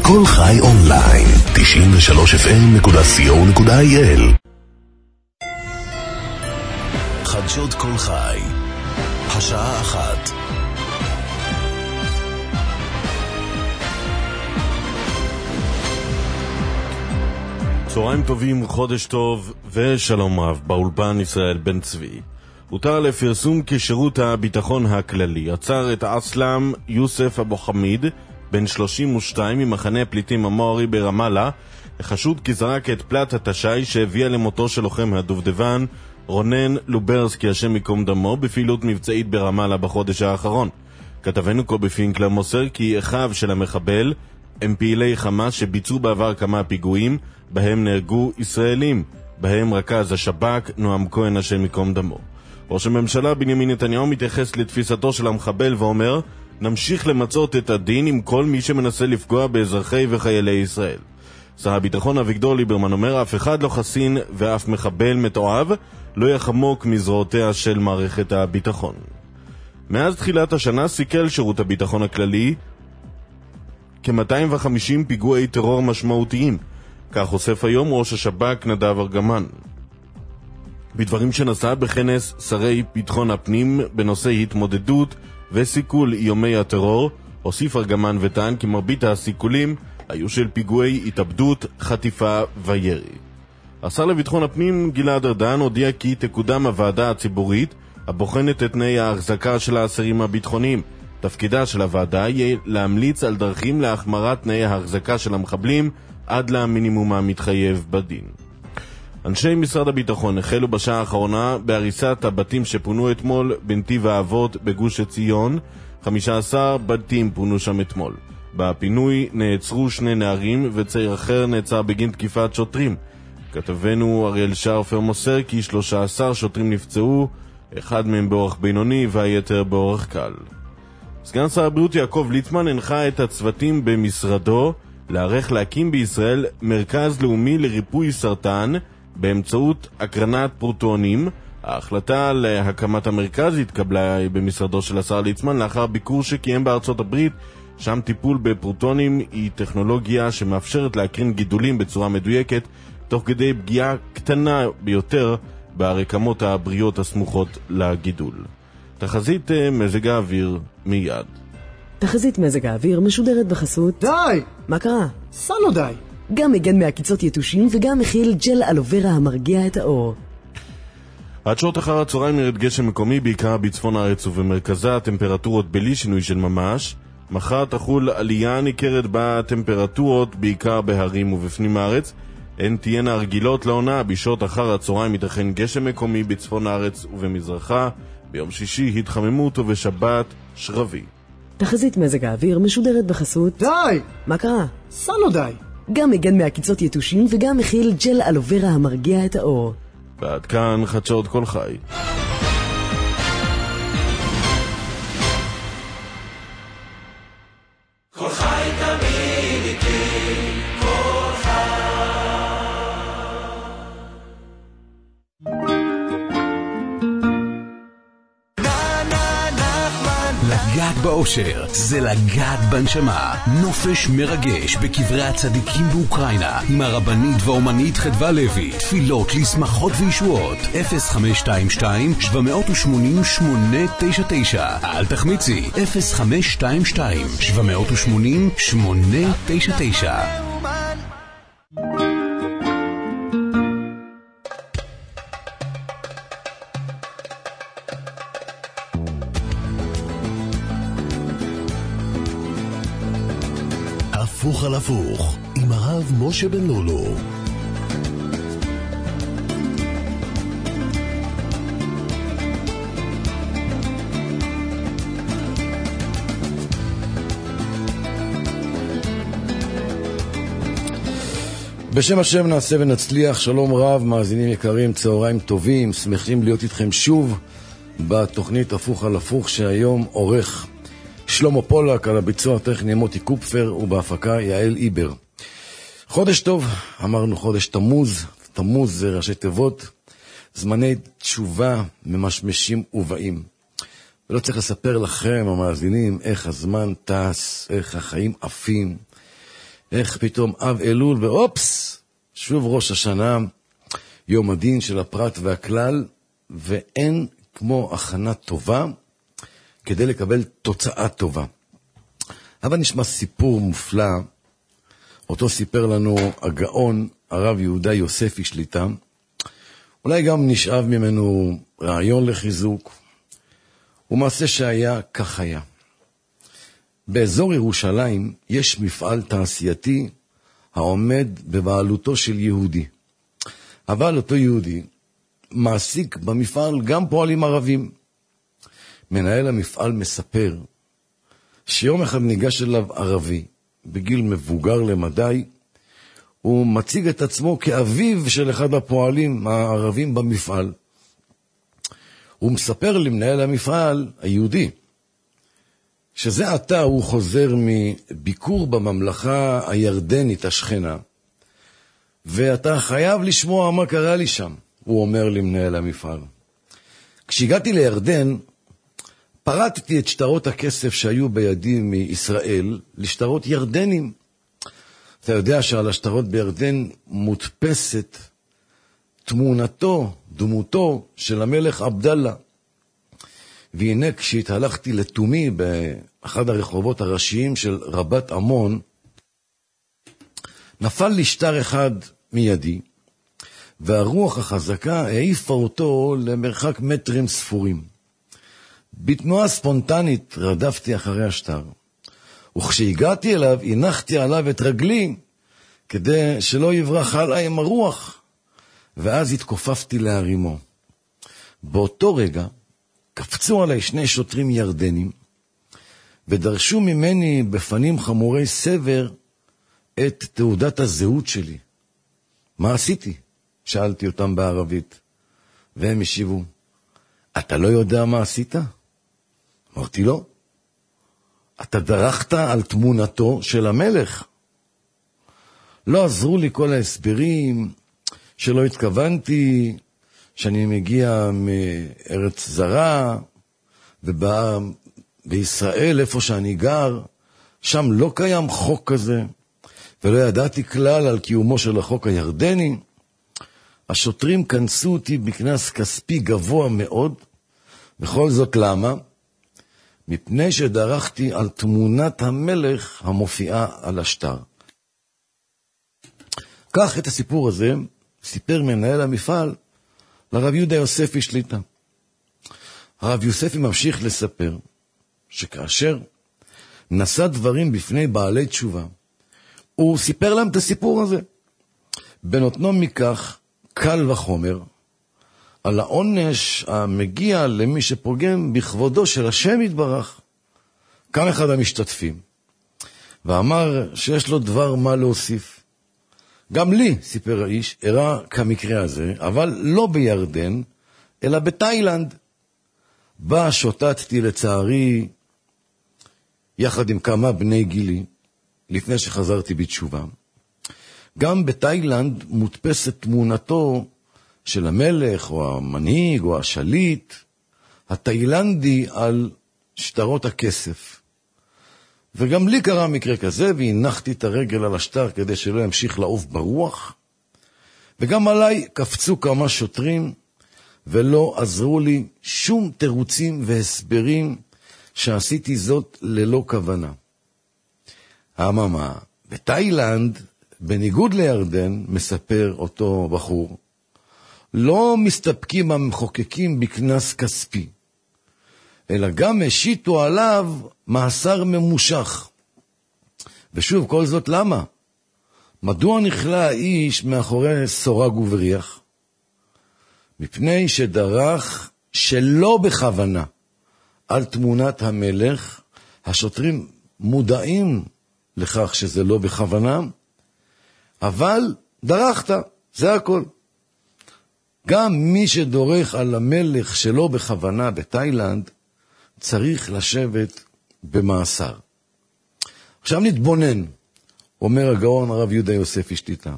כל חי אונליין 93fm.co.il. חדשות כל חי, השעה 1. צהריים טובים, חודש טוב ושלום רב. באולפן ישראל בן צבי. הותר לפרסום כשירות הביטחון הכללי עצר את אסלאם יוסף אבו חמיד, בן 32 ממחנה פליטים המוארי ברמאללה, החשוד כי זרק את פלט התשאי שהביאה למותו של לוחם הדובדבן רונן לוברסקי השם יקום דמו בפעילות מבצעית ברמאללה בחודש האחרון. כתבנו קובי פינקלר מוסר כי אחיו של המחבל הם פעילי חמאס שביצעו בעבר כמה פיגועים בהם נהרגו ישראלים, בהם רכז השב"כ נועם כהן השם יקום דמו. ראש הממשלה בנימין נתניהו מתייחס לתפיסתו של המחבל ואומר, נמשיך למצות את הדין עם כל מי שמנסה לפגוע באזרחי וחיילי ישראל. שר הביטחון אביגדור ליברמן אומר, אף אחד לא חסין ואף מחבל מתועב לא יחמוק מזרועותיה של מערכת הביטחון. מאז תחילת השנה סיכל שירות הביטחון הכללי כ-250 פיגועי טרור משמעותיים, כך חושף היום ראש השב"כ נדב ארגמן. בדברים שנשא בכנס שרי ביטחון הפנים בנושא התמודדות וסיכול איומי הטרור, הוסיף ארגמן וטען כי מרבית הסיכולים היו של פיגועי התאבדות, חטיפה וירי. השר לביטחון הפנים גלעד ארדן הודיע כי תקודם הוועדה הציבורית הבוחנת את תנאי ההחזקה של האסירים הביטחוניים. תפקידה של הוועדה יהיה להמליץ על דרכים להחמרת תנאי ההחזקה של המחבלים עד למינימום המתחייב בדין. אנשי משרד הביטחון החלו בשעה האחרונה בהריסת הבתים שפונו אתמול בנתיב האבות בגוש עציון. 15 בתים פונו שם אתמול. בפינוי נעצרו 2 נערים וצעיר אחר נעצר בגין תקיפת שוטרים. כתבנו אריאל שרפר מוסר כי 13 שוטרים נפצעו, אחד מהם באורח בינוני והיתר באורח קל. סגן שר הבריאות יעקב ליצמן הנחה את הצוותים במשרדו לערך להקים בישראל מרכז לאומי לריפוי סרטן באמצעות הקרנת פרוטונים. ההחלטה להקמת המרכז התקבלה במשרדו של השר ליצמן לאחר ביקור שקיים בארצות הברית, שם טיפול בפרוטונים היא טכנולוגיה שמאפשרת להקרין גידולים בצורה מדויקת תוך כדי פגיעה קטנה ביותר ברקמות הבריאות הסמוכות לגידול. תחזית מזג האוויר מיד. תחזית מזג האוויר משודרת בחסות. די! מה קרה? סלו די. גם מגן מהקיצות יתושים וגם מכיל ג'ל אלוברה המרגיע את האור. עד שעות אחר הצהריים ירד גשם מקומי בעיקר בצפון הארץ ובמרכזה, הטמפרטורות בלי שינוי של ממש. מחר תחול עלייה ניכרת בטמפרטורות בעיקר בהרים ובפנים הארץ. הן תהיינה רגילות לעונה, בשעות אחר הצהריים ייתכן גשם מקומי בצפון הארץ ובמזרחה, ביום שישי התחממות ובשבת שרבי. תחזית מזג האוויר משודרת בחסות. די! מה קרה? סלו די. גם מגן מהקיצות יתושים וגם מכיל ג'ל אלוברה המרגיע את האור. ועד כאן חדשות כל חי. כל חי תמיד איתי, כל חי. לגעת באושר זה לגעת בנשמה. נופש מרגש בקברי הצדיקים באוקראינה עם הרבנית והאומנית חדווה לוי. תפילות לשמחות וישועות. 0522-780-899. אל תחמיצי, 0522-780-899. הפוך על הפוך עם הרב משה בן לולו. בשם השם נעשה ונצליח. שלום רב, מאזינים יקרים, צהריים טובים, שמחים להיות איתכם שוב בתוכנית הפוך על הפוך, שהיום עורך שלמה פולק, על הביצוע הטכני מוטי קופפר, ובהפקה יעל איבר. חודש טוב, אמרנו חודש תמוז. תמוז זה ראשי תיבות, זמני תשובה ממשמשים ובאים. ולא צריך לספר לכם המאזינים איך הזמן טס, איך החיים עפים, איך פתאום אב אלול ואופס, שוב ראש השנה, יום הדין של הפרט והכלל, ואין כמו הכנה טובה כדי לקבל תוצאה טובה. אבל נשמע סיפור מופלא, אותו סיפר לנו הגאון הרב יהודה יוספי שליטה, אולי גם נשאב ממנו רעיון לחיזוק, ומעשה שהיה כך היה. באזור ירושלים יש מפעל תעשייתי העומד בבעלותו של יהודי. אבל אותו יהודי מעסיק במפעל גם פועלים ערבים. מנהל המפעל מספר שיום אחד ניגש אליו ערבי, בגיל מבוגר למדי, הוא מציג את עצמו כאביו של אחד הפועלים הערבים במפעל. הוא מספר למנהל המפעל, היהודי, שזה עתה הוא חוזר מביקור בממלכה הירדנית השכנה, ואתה חייב לשמוע מה קרה לי שם, הוא אומר למנהל המפעל. כשהגעתי לירדן, פרטתי את שטרות הכסף שהיו בידי מישראל לשטרות ירדנים. אתה יודע שעל השטרות בירדן מודפסת דמותו של המלך עבדאללה. והנה כשהתהלכתי לתומי באחד הרחובות הראשיים של רבת עמון, נפל לי שטר אחד מידי, והרוח החזקה העיפה אותו למרחק מטרים ספורים. בתנועה ספונטנית רדפתי אחרי השטר, וכשהגעתי אליו הנחתי עליו את רגלי כדי שלא יברח עליי עם הרוח, ואז התכופפתי להרימו. באותו רגע קפצו עליי 2 שוטרים ירדנים ודרשו ממני בפנים חמורי סבר את תעודת הזהות שלי. מה עשיתי? שאלתי אותם בערבית, והם השיבו, אתה לא יודע מה עשית? אמרתי לא. אתה דרכת על תמונתו של המלך. לא עזרו לי כל ההסברים שלא התכוונתי, שאני מגיע מארץ זרה, ובישראל, איפה שאני גר, שם לא קיים חוק כזה, ולא ידעתי כלל על קיומו של החוק הירדני. השוטרים כנסו אותי בכנס כספי גבוה מאוד, וכל זאת למה? מפני שדרכתי על תמונת המלך המופיעה על השטר. כך את הסיפור הזה סיפר מנהל המפעל לרב יהודה יוספי שליטה. הרב יוספי ממשיך לספר שכאשר נשא דברים בפני בעלי תשובה, הוא סיפר להם את הסיפור הזה. בנותנו מכך קל וחומר על העונש המגיע למי שפוגם בכבודו של השם יתברך. קם אחד המשתתפים ואמר שיש לו דבר מה להוסיף. גם לי, סיפר האיש, הראה כמקרה הזה, אבל לא בירדן, אלא בתאילנד. בה שוטטתי לצערי יחד עם כמה בני גילי, לפני שחזרתי בתשובה. גם בתאילנד מודפסת תמונתו של המלך או המנהיג או השליט התאילנדי על שטרות הכסף. וגם לי קרה מקרה כזה, והנחתי את הרגל על השטר כדי שלא ימשיך לעוף ברוח. וגם עליי קפצו כמה שוטרים, ולא עזרו לי שום תירוצים והסברים שעשיתי זאת ללא כוונה. אממה, בתאילנד, בניגוד לירדן, מספר אותו בחור, לא מסתפקים המחוקקים בכנס כספי, אלא גם השיתו עליו מאסר ממושך. ושוב, כל זאת למה? מדוע נכלה האיש מאחורי סורג ובריח? מפני שדרך שלא בכוונה על תמונת המלך. השוטרים מודעים לכך שזה לא בכוונה, אבל דרכת, זה הכל. גם מי שדורך על המלך שלא בכוונה בתאילנד, צריך לשבת במאסר. עכשיו נתבונן, אומר הגאון הרב יהודה יוספי שליטה.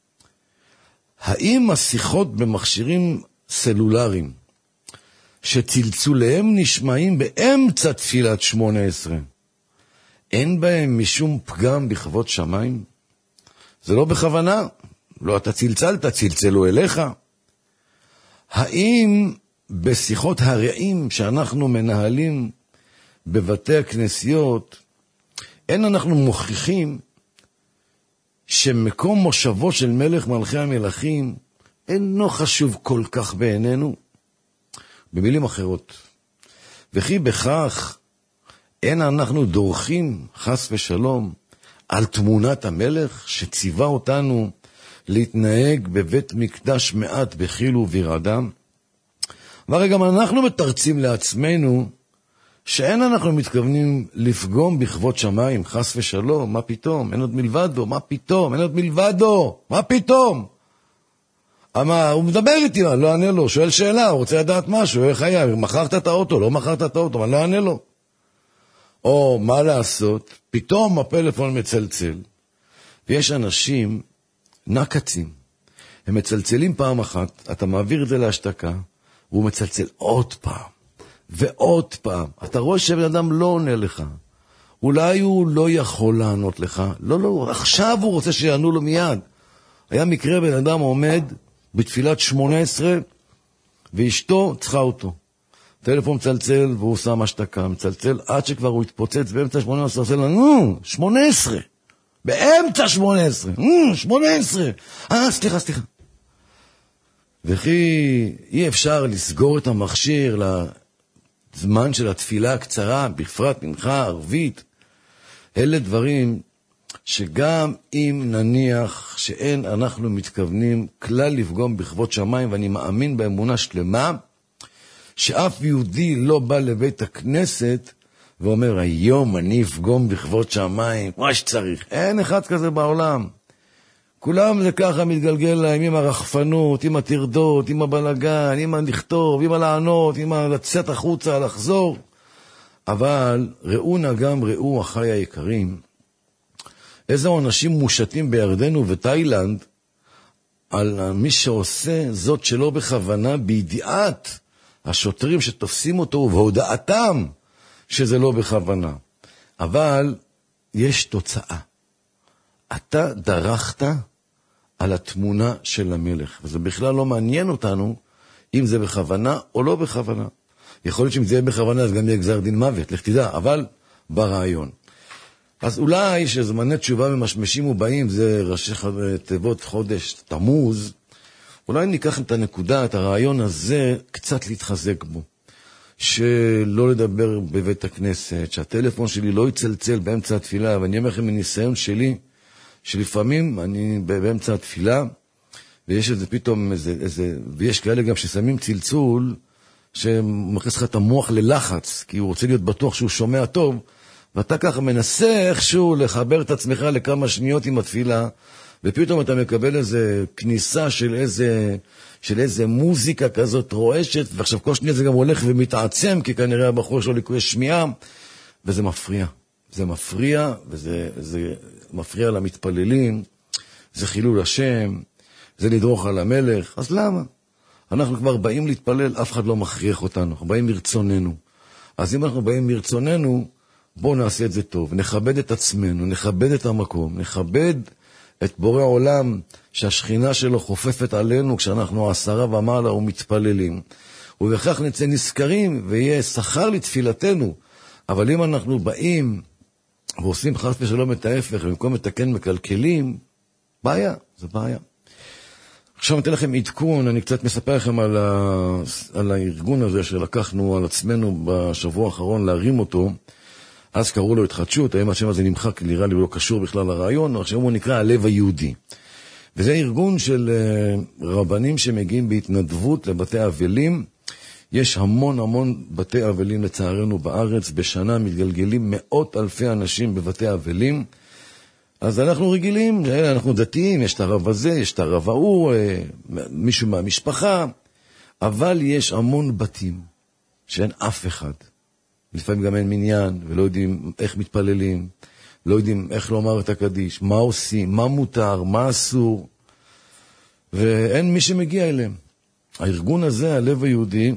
האם השיחות במכשירים סלולריים, שצלצוליהם נשמעים באמצע תפילת 18, אין בהם משום פגם בכבוד שמיים? זה לא בכוונה, לא אתה צלצלת, צלצלו אליך. האם בשיחות הרעים שאנחנו מנהלים בבתי הכנסיות, אין אנחנו מוכיחים שמקום מושבו של מלך מלכי המלכים אינו חשוב כל כך בעינינו? במילים אחרות, וכי בכך אין אנחנו דורכים חס ושלום על תמונת המלך שציווה אותנו להתנהג בבית מקדש מעט בחיל וברעדם? והרי גם אנחנו מתרצים לעצמנו שאין אנחנו מתכוונים לפגום בכבוד שמיים, חס ושלום, מה פתאום, אין עוד מלבדו, מה פתאום, אין עוד מלבדו, מה פתאום? אבל הוא מדבר איתי, לא ענה לו, שואל שאלה, הוא רוצה לדעת משהו, איך היה, מכרת את האוטו, לא מכרת את האוטו, אבל לא ענה לו. או מה לעשות, פתאום הפלאפון מצלצל, ויש אנשים נקצים, הם מצלצלים פעם אחת, אתה מעביר את זה להשתקה, והוא מצלצל עוד פעם, ועוד פעם. אתה רואה שבן אדם לא עונה לך, אולי הוא לא יכול לענות לך, לא, עכשיו הוא רוצה שיענו לו מיד. היה מקרה בן אדם עומד בתפילת 18, ואשתו צריכה אותו. טלפון מצלצל, והוא שם השתקה, מצלצל, עד שכבר הוא התפוצץ באמצע 18, עושה לנו, 18, באמצע 18, 18, סליחה. וכי אי אפשר לסגור את המכשיר לזמן של התפילה הקצרה, בפרט מנחה, ערבית. אלה דברים שגם אם נניח שאין אנחנו מתכוונים כלל לפגום בכבוד שמיים, ואני מאמין באמונה שלמה, שאף יהודי לא בא לבית הכנסת ואומר, היום אני אפגום בכבוד שמיים, מה שצריך. אין אחד כזה בעולם. כולם זה ככה מתגלגל להם, עם הרחפנות, עם התרדות, עם הבלגן, עם לכתוב, עם לענות, עם לצאת החוצה, לחזור. אבל ראו נגם, ראו אחי היקרים, איזה אנשים מושתים בירדן ובתאילנד, על מי שעושה זאת שלא בכוונה, בידיעת השוטרים שתופסים אותו, ובהודעתם שזה לא בכוונה. אבל יש תוצאה. אתה דרכת על התמונה של המלך, וזה בכלל לא מעניין אותנו אם זה בכוונה או לא בכוונה. יכול להיות שאם זה יהיה בכוונה, אז גם יהיה גזר דין מוות, לך תדע, אבל ברעיון. אז אולי שזמני תשובה ממשמשים ובאים, זה ראשי תיבות חודש תמוז, אולי ניקח את הנקודה, את הרעיון הזה, קצת להתחזק בו. שלא לדבר בבית הכנסת, שהטלפון שלי לא יצלצל באמצע התפילה, ואני אומר לכם מניסיון שלי, שלפעמים אני באמצע התפילה, ויש איזה פתאום ויש כאלה גם ששמים צלצול, שמכניס לך את המוח ללחץ, כי הוא רוצה להיות בטוח שהוא שומע טוב, ואתה ככה מנסה איכשהו לחבר את עצמך לכמה שניות עם התפילה, ופתאום אתה מקבל איזה כניסה של איזה מוזיקה כזאת רועשת, ועכשיו כל שניה זה גם הולך ומתעצם, כי כנראה הבחור שלו ליקוי שמיעה, וזה מפריע. זה מפריע, וזה מפריע למתפללים, זה חילול השם, זה לדרוך על המלך. אז למה? אנחנו כבר באים להתפלל, אף אחד לא מכריח אותנו, אנחנו באים מרצוננו. אז אם אנחנו באים מרצוננו, בואו נעשה את זה טוב, נכבד את עצמנו, נכבד את המקום, נכבד את בורא עולם שהשכינה שלו חופפת עלינו כשאנחנו 10 ומעלה ומתפללים. ובכך נצא נזכרים ויהיה שכר לתפילתנו. אבל אם אנחנו באים ועושים חס ושלום את ההפך, במקום לתקן מקלקלים, בעיה, זה בעיה. עכשיו אני אתן לכם עדכון, אני קצת מספר לכם על הארגון הזה שלקחנו על עצמנו בשבוע האחרון להרים אותו. אז קראו לו התחדשות, היום השם הזה נמחק, נראה לי לא קשור בכלל לרעיון, עכשיו הוא נקרא הלב היהודי. וזה ארגון של רבנים שמגיעים בהתנדבות לבתי אבלים. יש המון בתי אבלים לצערנו בארץ, בשנה מתגלגלים 100,000 אנשים בבתי אבלים. אז אנחנו רגילים, אנחנו דתיים, יש את הרב הזה, יש את הרב ההוא, מישהו מהמשפחה, אבל יש המון בתים שאין אף אחד. לפעמים גם אין מניין, ולא יודעים איך מתפללים, לא יודעים איך לומר את הקדיש, מה עושים, מה מותר, מה אסור, ואין מי שמגיע אליהם. הארגון הזה, הלב היהודי,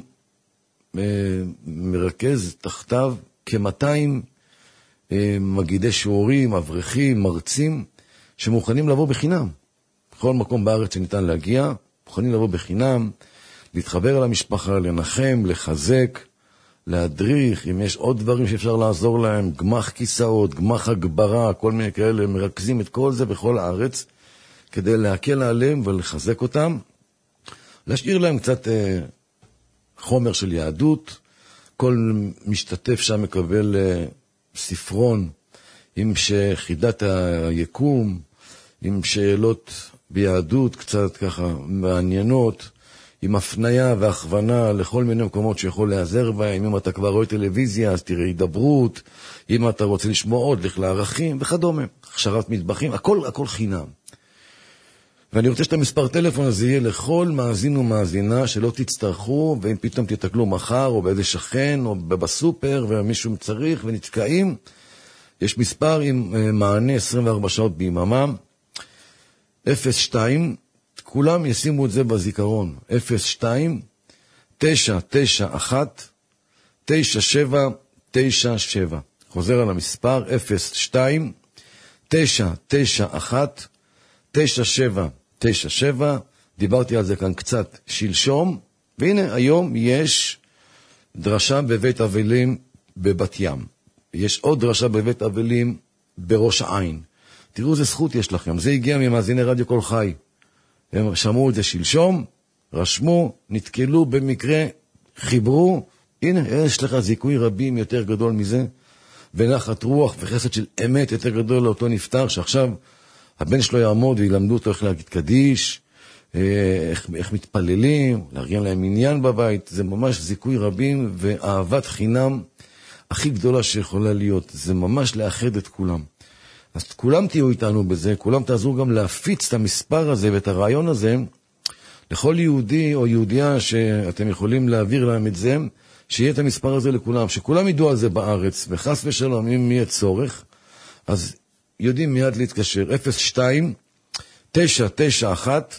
מרכז תחתיו כ200 מגידי שיעורים, אברכים, מרצים, שמוכנים לבוא בחינם. בכל מקום בארץ שניתן להגיע, מוכנים לבוא בחינם, להתחבר על המשפחה, לנחם, לחזק, להדריך, אם יש עוד דברים שאפשר לעזור להם, גמח כיסאות, גמח הגברה, כל מיני כאלה, מרכזים את כל זה בכל הארץ, כדי להקל עליהם ולחזק אותם, להשאיר להם קצת חומר של יהדות, כל משתתף שם מקבל ספרון עם שחידת היקום, עם שאלות ביהדות קצת ככה מעניינות, עם הפניה והכוונה לכל מיני מקומות שיכול להיעזר בהם. אם אתה כבר רואה טלוויזיה, אז תראה הידברות, אם אתה רוצה לשמוע עוד, לך לערכים וכדומה, הכשרת מטבחים, הכל חינם. ואני רוצה שאת המספר טלפון הזה יהיה לכל מאזין ומאזינה שלא תצטרכו, ואם פתאום תתקלו מחר או באיזה שכן או בסופר ומישהו צריך ונתקעים, יש מספר עם מענה 24 שעות ביממה, 02, כולם ישימו את זה בזיכרון, 02 991 9797. חוזר על המספר, 02 991 9797. דיברתי על זה כאן קצת שלשום, והנה היום יש דרשה בבית אבלים בבת ים. יש עוד דרשה בבית אבלים בראש העין. תראו איזה זכות יש לכם. זה הגיע ממאזיני רדיו כל חי. הם שמעו את זה שלשום, רשמו, נתקלו במקרה, חיברו. הנה, יש לך זיכוי רבים יותר גדול מזה, ונחת רוח וחסד של אמת יותר גדול לאותו נפטר, שעכשיו הבן שלו יעמוד וילמדו אותו איך להגיד קדיש, איך מתפללים, לארגן להם עניין בבית. זה ממש זיכוי רבים ואהבת חינם הכי גדולה שיכולה להיות. זה ממש לאחד את כולם. אז כולם תהיו איתנו בזה, כולם תעזרו גם להפיץ את המספר הזה ואת הרעיון הזה לכל יהודי או יהודיה שאתם יכולים להעביר להם את זה, שיהיה את המספר הזה לכולם, שכולם ידעו על זה בארץ, וחס ושלום, אם יהיה צורך, אז יודעים מיד להתקשר, 02 991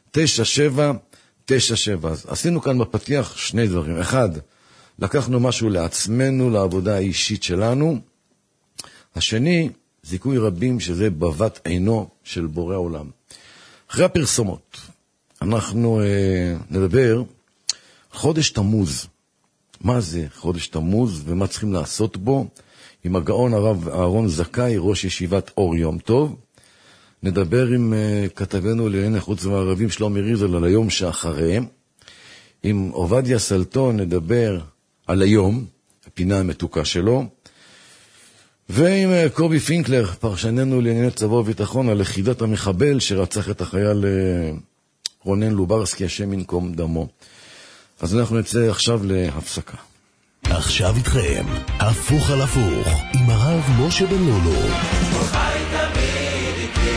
9797. אז עשינו כאן בפתיח שני דברים. אחד, לקחנו משהו לעצמנו, לעבודה האישית שלנו. השני, זיכוי רבים שזה בבת עינו של בורא עולם. אחרי הפרסומות, אנחנו נדבר חודש תמוז. מה זה חודש תמוז ומה צריכים לעשות בו? עם הגאון הרב אהרון זכאי, ראש ישיבת אור יום טוב. נדבר עם כתבנו לענייני חוץ וערבים שלומי ריזל על היום שאחריהם. עם עובדיה סלטון נדבר על היום, הפינה המתוקה שלו. ועם קובי פינקלר, פרשננו לענייני צבא וביטחון, על יחידת המחבל שרצח את החייל רונן לוברסקי, השם ינקום דמו. אז אנחנו נצא עכשיו להפסקה. עכשיו איתכם, הפוך על הפוך, עם הרב משה בן לולו. חי תמיד איתי.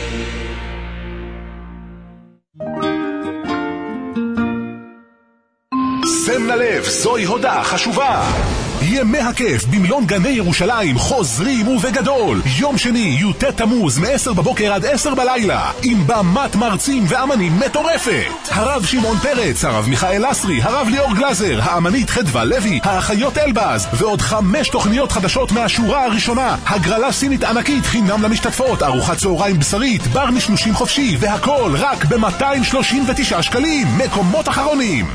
שם ללב, זוהי הודעה חשובה. ימי הכיף במלון גני ירושלים חוזרים ובגדול. יום שני, י"ט תמוז, מ-10 בבוקר עד 10 בלילה, עם במת מרצים ואמנים מטורפת. הרב שמעון פרץ, הרב מיכאל אסרי, הרב ליאור גלזר, האמנית חדווה לוי, האחיות אלבז, ועוד 5 תוכניות חדשות מהשורה הראשונה. הגרלה סינית ענקית חינם למשתתפות, ארוחת צהריים בשרית, בר משלושים חופשי, והכל רק ב-239 שקלים. מקומות אחרונים,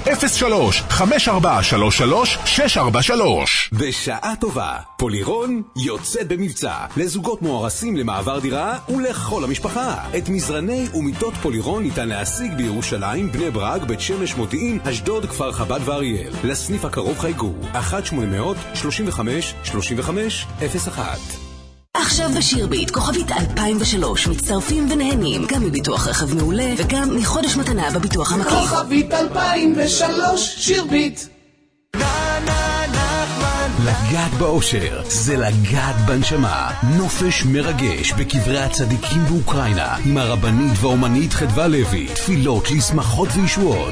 03-5433-643. בשעה טובה, פולירון יוצא במבצע לזוגות מוארסים למעבר דירה ולכל המשפחה. את מזרני ומיטות פולירון ניתן להשיג בירושלים, בני ברק, בית שמש, מודיעין, אשדוד, כפר חב"ד ואריאל. לסניף הקרוב חייגו 1-800-35-35-01. עכשיו בשירביט, כוכבית 2003, מצטרפים ונהנים גם מביטוח רכב מעולה וגם מחודש מתנה בביטוח המקיף. כוכבית 2003, שירביט. לגעת באושר זה לגעת בנשמה. נופש מרגש בקברי הצדיקים באוקראינה עם הרבנית והאומנית חדווה לוי. תפילות לשמחות וישועות.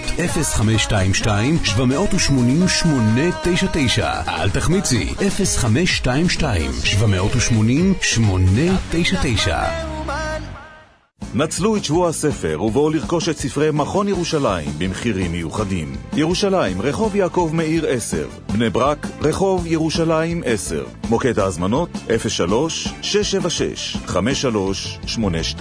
0522-780-899. אל תחמיצי, 0522-780-899. נצלו את שבוע הספר ובואו לרכוש את ספרי מכון ירושלים במחירים מיוחדים. ירושלים, רחוב יעקב מאיר 10. בני ברק, רחוב ירושלים 10. מוקד ההזמנות 03-676-5382.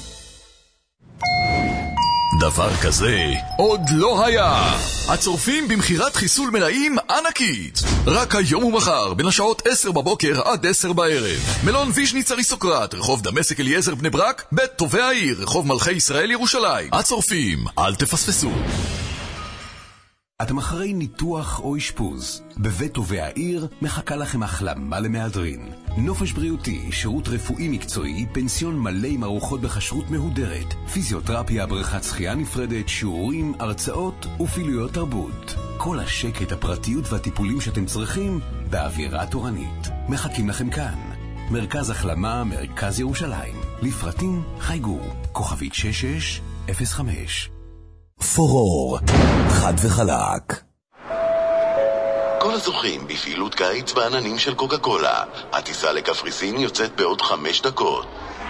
דבר כזה עוד לא היה. הצורפים במחירת חיסול מלאים ענקית. רק היום ומחר, בין השעות 10 בבוקר עד 10 בערב. מלון ויז'ניץ אריסטוקרט, רחוב דמשק אליעזר בני ברק, בית טובי העיר, רחוב מלכי ישראל ירושלים. הצורפים, אל תפספסו. אתם אחרי ניתוח או אשפוז. בבית טובי העיר מחכה לכם החלמה למהדרין. נופש בריאותי, שירות רפואי מקצועי, פנסיון מלא עם ארוחות בכשרות מהודרת, פיזיותרפיה, בריכת שחייה נפרדת, שיעורים, הרצאות ופעילויות תרבות. כל השקט, הפרטיות והטיפולים שאתם צריכים באווירה תורנית. מחכים לכם כאן. מרכז החלמה, מרכז ירושלים. לפרטים חייגו, כוכבית 6605. פורור, חד וחלק. כל הזוכים בפעילות קיץ בעננים של קוקה קולה. הטיסה לקפריסין יוצאת בעוד 5 דקות.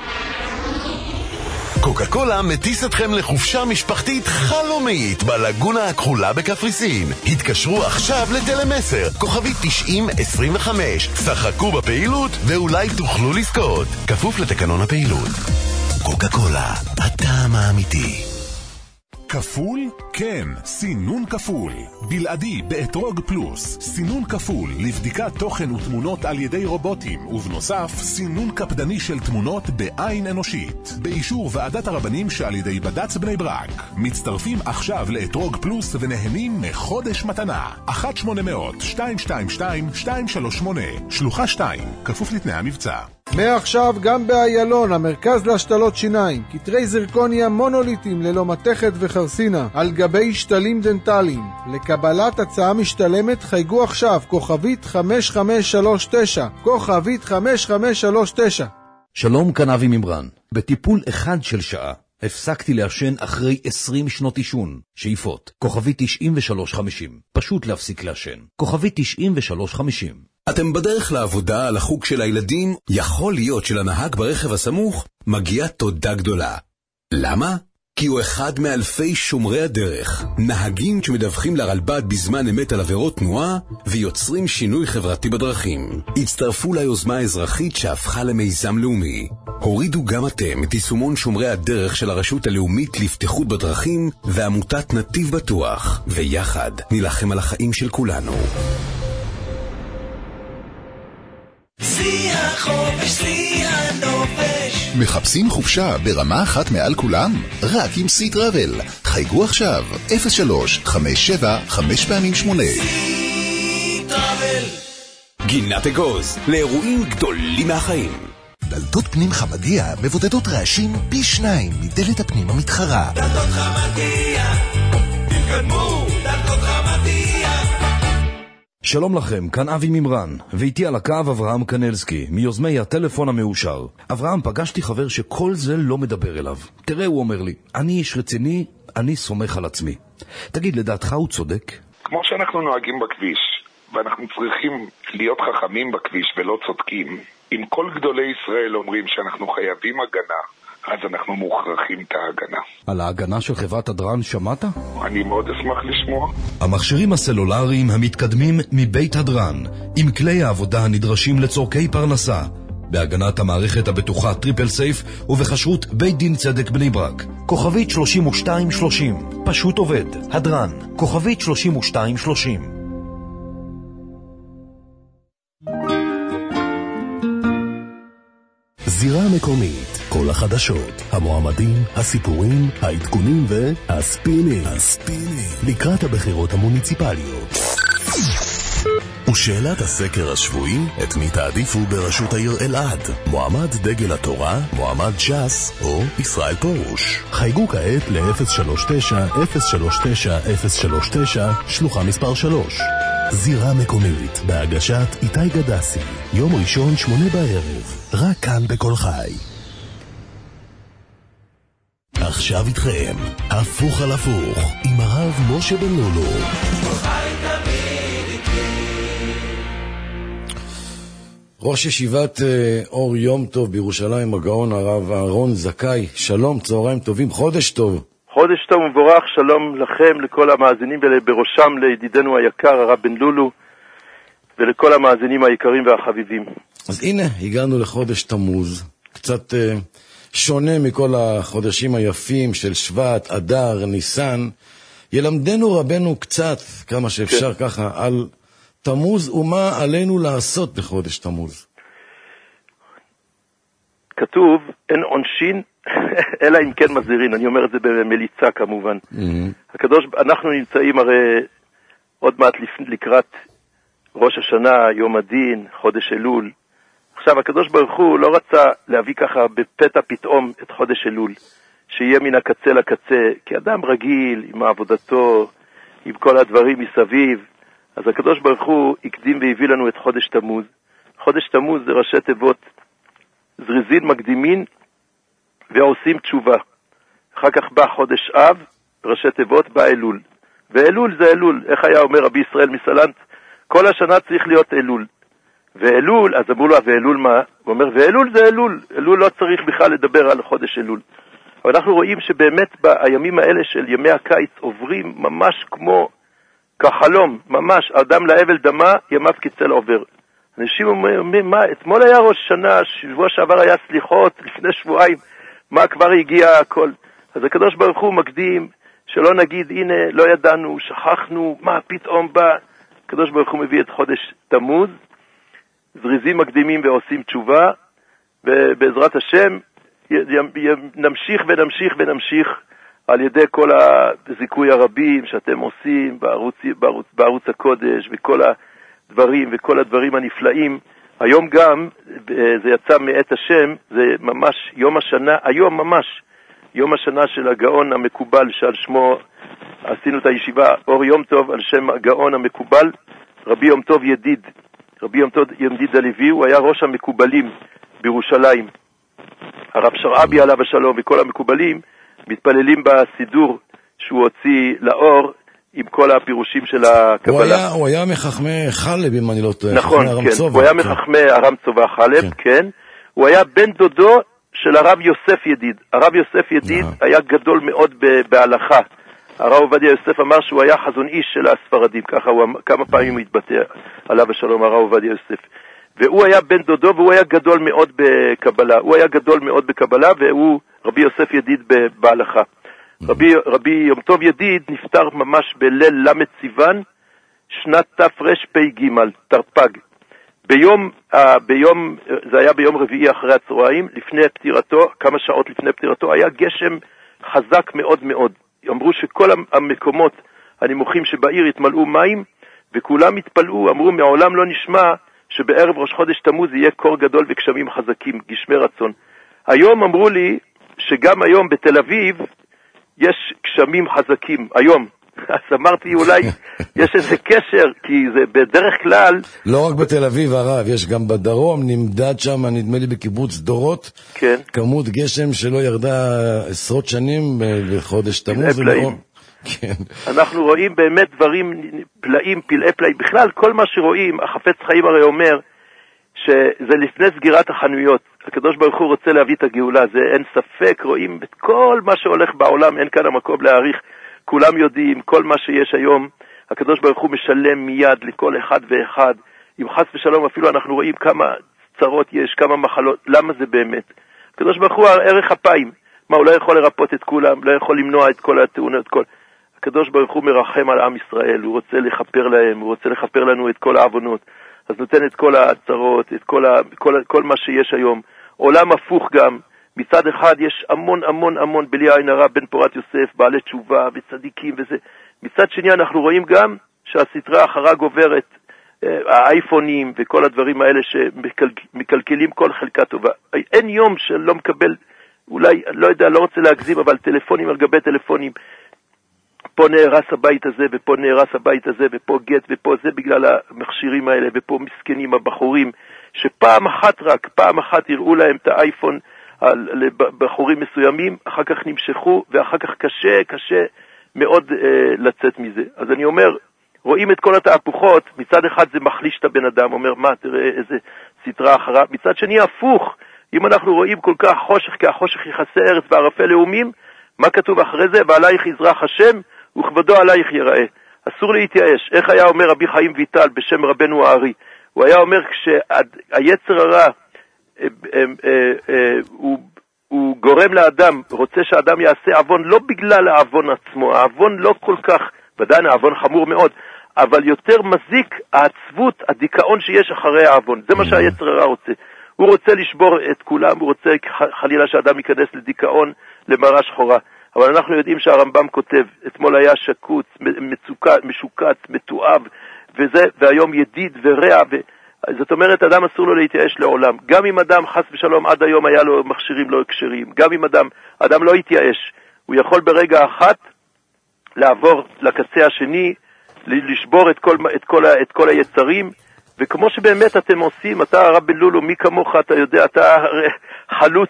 קוקה קולה מטיס אתכם לחופשה משפחתית חלומית בלגונה הכחולה בקפריסין. התקשרו עכשיו לטלמסר, כוכבית 9025. שחקו בפעילות ואולי תוכלו לזכות. כפוף לתקנון הפעילות. קוקה קולה, הטעם האמיתי. כפול? כן, סינון כפול. בלעדי באתרוג פלוס. סינון כפול לבדיקת תוכן ותמונות על ידי רובוטים, ובנוסף סינון קפדני של תמונות בעין אנושית. באישור ועדת הרבנים שעל ידי בד"ץ בני ברק. מצטרפים עכשיו לאתרוג פלוס ונהנים מחודש מתנה. 1-800-222-238 שלוחה 2, כפוף לתנאי המבצע. מעכשיו גם באיילון, המרכז להשתלות שיניים, קטרי זרקוניה מונוליטים ללא מתכת וחרסינה, על גבי שתלים דנטליים. לקבלת הצעה משתלמת חייגו עכשיו, כוכבית 5539, כוכבית 5539. שלום, כאן אבי ממרן. בטיפול אחד של שעה הפסקתי לעשן אחרי 20 שנות עישון. שאיפות, כוכבית 9350. פשוט להפסיק לעשן, כוכבית 9350. אתם בדרך לעבודה על החוג של הילדים, יכול להיות שלנהג ברכב הסמוך מגיעה תודה גדולה. למה? כי הוא אחד מאלפי שומרי הדרך, נהגים שמדווחים לרלב"ד בזמן אמת על עבירות תנועה ויוצרים שינוי חברתי בדרכים. הצטרפו ליוזמה האזרחית שהפכה למיזם לאומי. הורידו גם אתם את יישומון שומרי הדרך של הרשות הלאומית לבטיחות בדרכים ועמותת נתיב בטוח, ויחד נלחם על החיים של כולנו. מחפשים חופשה ברמה אחת מעל כולם? רק עם סי טראבל. חייגו עכשיו 03-57-5x8. גינת אגוז, לאירועים גדולים מהחיים. דלתות פנים חמדיה מבודדות רעשים פי 2 מדלת הפנים המתחרה. דלתות חמדיה, תתקדמו, דלתות חמדיה. שלום לכם, כאן אבי ממרן, ואיתי על הקו אברהם קנלסקי, מיוזמי הטלפון המאושר. אברהם, פגשתי חבר שכל זה לא מדבר אליו. תראה, הוא אומר לי, אני איש רציני, אני סומך על עצמי. תגיד, לדעתך הוא צודק? כמו שאנחנו נוהגים בכביש, ואנחנו צריכים להיות חכמים בכביש ולא צודקים, אם כל גדולי ישראל אומרים שאנחנו חייבים הגנה, אז אנחנו מוכרחים את ההגנה. על ההגנה של חברת הדרן שמעת? אני מאוד אשמח לשמוע. המכשירים הסלולריים המתקדמים מבית הדרן, עם כלי העבודה הנדרשים לצורכי פרנסה, בהגנת המערכת הבטוחה טריפל סייף ובחשרות בית דין צדק בני ברק. כוכבית 3230, פשוט עובד. הדרן, כוכבית 3230. זירה מקומית, כל החדשות, המועמדים, הסיפורים, העדכונים והספינים. לקראת הבחירות המוניציפליות. ושאלת הסקר השבועי, את מי תעדיפו בראשות העיר אלעד? מועמד דגל התורה, מועמד ש"ס או ישראל פרוש? חייגו כעת ל-039-039-039, שלוחה מספר 3. זירה מקומית, בהגשת איתי גדסי, יום ראשון 8 בערב, רק כאן בכל חי. עכשיו איתכם, הפוך על הפוך, עם הרב משה בן לולו. ראש ישיבת אור יום טוב בירושלים, הגאון הרב אהרון זכאי, שלום, צהריים טובים, חודש טוב. חודש טוב ומבורך, שלום לכם, לכל המאזינים ובראשם לידידנו היקר הרב בן לולו ולכל המאזינים היקרים והחביבים. אז הנה, הגענו לחודש תמוז, קצת שונה מכל החודשים היפים של שבט, אדר, ניסן. ילמדנו רבנו קצת, כמה שאפשר ככה, על תמוז ומה עלינו לעשות בחודש תמוז. כתוב, אין עונשין, אלא אם כן מזהירין. אני אומר את זה במליצה כמובן. אנחנו נמצאים הרי עוד מעט לקראת ראש השנה, יום הדין, חודש אלול. עכשיו, הקדוש ברוך הוא לא רצה להביא ככה בפתע פתאום את חודש אלול, שיהיה מן הקצה לקצה, כי אדם רגיל עם עבודתו, עם כל הדברים מסביב. אז הקדוש ברוך הוא הקדים והביא לנו את חודש תמוז. חודש תמוז זה ראשי תיבות זריזין מקדימין ועושים תשובה. אחר כך בא חודש אב, ראשי תיבות בא אלול. ואלול זה אלול, איך היה אומר רבי ישראל מסלנט? כל השנה צריך להיות אלול. ואלול, אז אמרו לו, ואלול מה? הוא אומר, ואלול זה אלול. אלול לא צריך בכלל לדבר על חודש אלול. אבל אנחנו רואים שבאמת בימים האלה של ימי הקיץ עוברים ממש כמו כחלום, ממש, אדם לאבל דמה, ימיו כצל עובר. אנשים אומרים, מה, אתמול היה ראש שנה, שבוע שעבר היה סליחות, לפני שבועיים, מה כבר הגיע הכל? אז הקדוש ברוך הוא מקדים, שלא נגיד, הנה, לא ידענו, שכחנו, מה פתאום בא? הקדוש ברוך הוא מביא את חודש תמוז, זריזים מקדימים ועושים תשובה, ובעזרת השם נמשיך ונמשיך ונמשיך על ידי כל הזיכוי הרבים שאתם עושים בערוץ הקודש וכל הדברים וכל הדברים הנפלאים. היום גם, זה יצא מאת השם, זה ממש יום השנה, היום ממש יום השנה של הגאון המקובל שעל שמו עשינו את הישיבה, אור יום טוב, על שם הגאון המקובל, רבי יום טוב ידיד. רבי יום טוב ידיד הלוי, הוא היה ראש המקובלים בירושלים. הרב שרעבי עליו השלום וכל המקובלים מתפללים בסידור שהוא הוציא לאור עם כל הפירושים של הקבלה. הוא היה מחכמי חלב, אם אני לא טועה. נכון, כן. הוא היה מחכמי הרם צובא חלב, כן. הוא היה בן דודו של הרב יוסף ידיד. הרב יוסף ידיד היה גדול מאוד בהלכה. הרב עובדיה יוסף אמר שהוא היה חזון איש של הספרדים, ככה הוא כמה פעמים הוא התבטא עליו השלום, הרב עובדיה יוסף. והוא היה בן דודו והוא היה גדול מאוד בקבלה. הוא היה גדול מאוד בקבלה והוא רבי יוסף ידיד בהלכה. רבי יום טוב ידיד נפטר ממש בליל למד סיוון, שנת תרפ"ג, תרפ"ג. זה היה ביום רביעי אחרי הצהריים, לפני פטירתו, כמה שעות לפני פטירתו, היה גשם חזק מאוד מאוד. אמרו שכל המקומות הנמוכים שבעיר התמלאו מים, וכולם התפלאו, אמרו מעולם לא נשמע שבערב ראש חודש תמוז יהיה קור גדול וגשמים חזקים, גשמי רצון. היום אמרו לי שגם היום בתל אביב יש גשמים חזקים, היום. אז אמרתי אולי יש איזה קשר, כי זה בדרך כלל... לא רק בתל אביב הרב, יש גם בדרום, נמדד שם, נדמה לי בקיבוץ דורות, כן. כמות גשם שלא ירדה עשרות שנים בחודש תמוז. כן. אנחנו רואים באמת דברים פלאים, פלאי פלאים. בכלל, כל מה שרואים, החפץ חיים הרי אומר שזה לפני סגירת החנויות. הקדוש ברוך הוא רוצה להביא את הגאולה, זה אין ספק, רואים את כל מה שהולך בעולם, אין כאן המקום להעריך. כולם יודעים, כל מה שיש היום, הקדוש ברוך הוא משלם מיד לכל אחד ואחד. אם חס ושלום אפילו אנחנו רואים כמה צרות יש, כמה מחלות, למה זה באמת? הקדוש ברוך הוא ערך אפיים. מה, הוא לא יכול לרפות את כולם, לא יכול למנוע את כל התאונות, כל... הקדוש ברוך הוא מרחם על עם ישראל, הוא רוצה לכפר להם, הוא רוצה לכפר לנו את כל העוונות. אז נותן את כל הצרות, את כל מה שיש היום. עולם הפוך גם. מצד אחד יש המון המון המון בלי עין הרע, בן פורת יוסף, בעלי תשובה וצדיקים וזה. מצד שני אנחנו רואים גם שהסתרה אחרה גוברת, האייפונים וכל הדברים האלה שמקלקלים כל חלקה טובה. אין יום שלא מקבל, אולי, לא יודע, לא רוצה להגזים, אבל טלפונים על גבי טלפונים. פה נהרס הבית הזה, ופה נהרס הבית הזה, ופה גט, ופה זה בגלל המכשירים האלה, ופה מסכנים הבחורים, שפעם אחת יראו להם את האייפון לבחורים מסוימים, אחר כך נמשכו, ואחר כך קשה מאוד לצאת מזה. אז אני אומר, רואים את כל התהפוכות, מצד אחד זה מחליש את הבן אדם, אומר, מה, תראה איזה סתרה אחריו. מצד שני הפוך, אם אנחנו רואים כל כך חושך, כי החושך יכסה ארץ וערפל לאומים, מה כתוב אחרי זה? ועלייך יזרח השם וכבודו עלייך ייראה. אסור להתייאש. איך היה אומר רבי חיים ויטל בשם רבנו הארי? הוא היה אומר כשהיצר הרע הוא גורם לאדם, רוצה שהאדם יעשה עוון לא בגלל העוון עצמו, העוון לא כל כך, ודאי העוון חמור מאוד, אבל יותר מזיק העצבות, הדיכאון שיש אחרי העוון. זה מה שהיצר הרע רוצה. הוא רוצה לשבור את כולם, הוא רוצה חלילה שהאדם ייכנס לדיכאון, למראה שחורה. אבל אנחנו יודעים שהרמב"ם כותב, אתמול היה שקוץ, משוקץ, מתואב, והיום ידיד ורע, זאת אומרת, אדם אסור לו להתייאש לעולם. גם אם אדם חס ושלום עד היום היה לו מכשירים לא הקשרים, גם אם אדם לא יתייאש, הוא יכול ברגע אחת לעבור לקצה השני, לשבור את כל היצרים, וכמו שבאמת אתם עושים, אתה הרב בן לולו, מי כמוך, אתה יודע, אתה חלוץ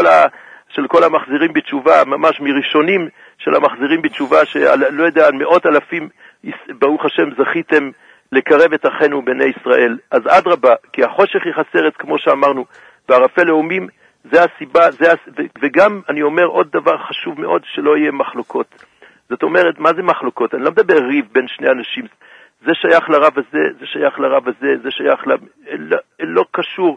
של כל המחזירים בתשובה, ממש מראשונים של המחזירים בתשובה, שלא יודע, מאות אלפים, ברוך השם, זכיתם לקרב את אחינו בני ישראל. אז אדרבה, כי החושך יחסרת, כמו שאמרנו, וערפל לאומים, זה הסיבה, וגם אני אומר עוד דבר חשוב מאוד, שלא יהיה מחלוקות. זאת אומרת, מה זה מחלוקות? אני לא מדבר ריב בין שני אנשים, זה שייך לרב הזה, זה שייך לרב הזה, זה שייך לא קשור.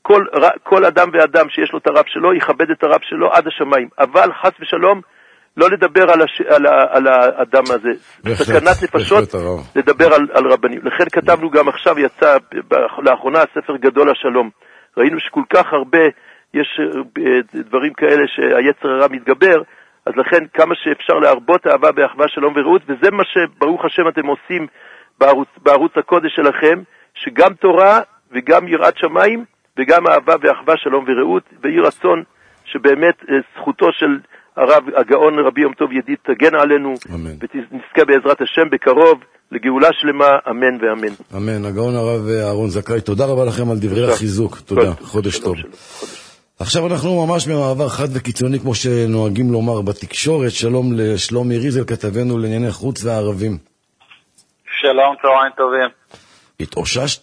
כל אדם ואדם שיש לו את הרב שלו, יכבד את הרב שלו עד השמיים. אבל חס ושלום, לא לדבר על האדם הזה. סכנת נפשות, לדבר על רבנים. לכן כתבנו גם עכשיו, יצא לאחרונה ספר גדול השלום. ראינו שכל כך הרבה, יש דברים כאלה שהיצר הרע מתגבר, אז לכן כמה שאפשר להרבות אהבה באחווה שלום ורעות, וזה מה שברוך השם אתם עושים בערוץ הקודש שלכם, שגם תורה וגם יראת שמיים, וגם אהבה ואחווה שלום ורעות, ויהי רצון שבאמת זכותו של הרב הגאון רבי יום טוב ידיד תגן עלינו, ונזכה בעזרת השם בקרוב לגאולה שלמה, אמן ואמן. אמן. הגאון הרב אהרון זכאי, תודה רבה לכם על דברי החיזוק, תודה, חודש טוב. עכשיו אנחנו ממש במעבר חד וקיצוני, כמו שנוהגים לומר בתקשורת. שלום לשלומי ריזל, כתבנו לענייני חוץ והערבים. שלום, צהריים טובים. התאוששת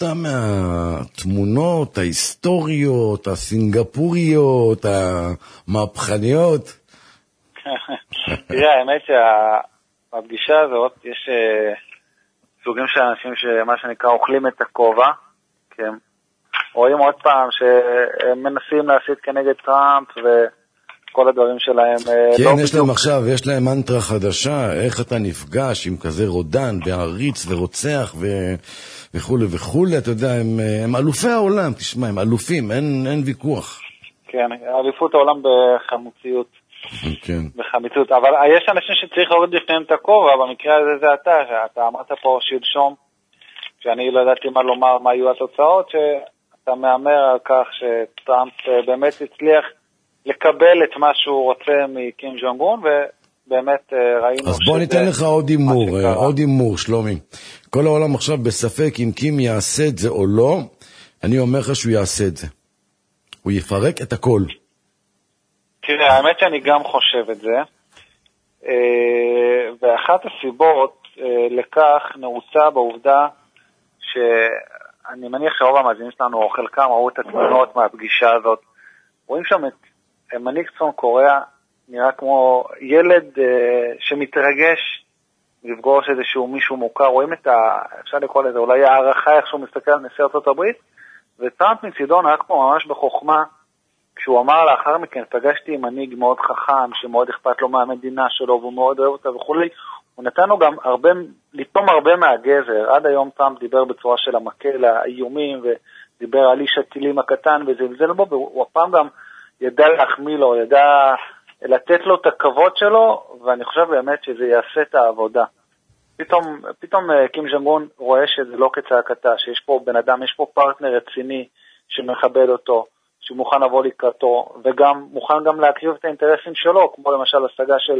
מהתמונות ההיסטוריות, הסינגפוריות, המהפכניות? תראה, האמת שהפגישה הזאת, יש סוגים של אנשים שמה שנקרא אוכלים את הכובע, כן? רואים עוד פעם שהם מנסים להסית כנגד טראמפ וכל הדברים שלהם. כן, יש להם עכשיו, יש להם מנטרה חדשה, איך אתה נפגש עם כזה רודן ועריץ ורוצח וכו' וכו', אתה יודע, הם אלופי העולם, תשמע, הם אלופים, אין ויכוח. כן, אליפות העולם בחמוציות. כן. בחמיצות, אבל יש אנשים שצריך להוריד לפניהם את הכובע, במקרה הזה זה אתה אמרת פה שלשום, שאני לא ידעתי מה לומר, מה יהיו התוצאות, אתה מאמר על כך שטראמפ באמת הצליח לקבל את מה שהוא רוצה מקים ג'ונג און, ובאמת ראינו אז בוא ניתן לך עוד אימור, שלומי. כל העולם עכשיו בספק אם קים יעשה את זה או לא, אני אומר לך שהוא יעשה את זה. הוא יפרק את הכל. תראה, האמת שאני גם חושב את זה, ואחת הסיבות לכך נעוצה בעובדה שאני מניח שרוב המאזינים שלנו או חלקם ראו את התמונות מהפגישה הזאת, רואים שם את מנהיג צפון קוריאה נראה כמו ילד שמתרגש לפגוש איזשהו מישהו מוכר, רואים את אפשר לקרוא לזה אולי הערכה איך שהוא מסתכל על נשיא ארצות הברית, וטראמפ מצידו נראה כמו ממש בחוכמה, כשהוא אמר לאחר מכן, פגשתי עם מנהיג מאוד חכם, שמאוד אכפת לו מהמדינה שלו, והוא מאוד אוהב אותה וכו'. הוא נתן לו גם לטום הרבה מהגזר. עד היום טראמפ דיבר בצורה של המקל, האיומים, ודיבר על איש הטילים הקטן, וזה בו, והוא הפעם גם ידע להחמיא לו, ידע לתת לו את הכבוד שלו, ואני חושב באמת שזה יעשה את העבודה. פתאום קים ג'ונג און רואה שזה לא כצעקתה, שיש פה בן אדם, יש פה פרטנר רציני שמכבד אותו, שמוכן לבוא לקראתו, וגם מוכן גם להקריב את האינטרסים שלו, כמו למשל השגה של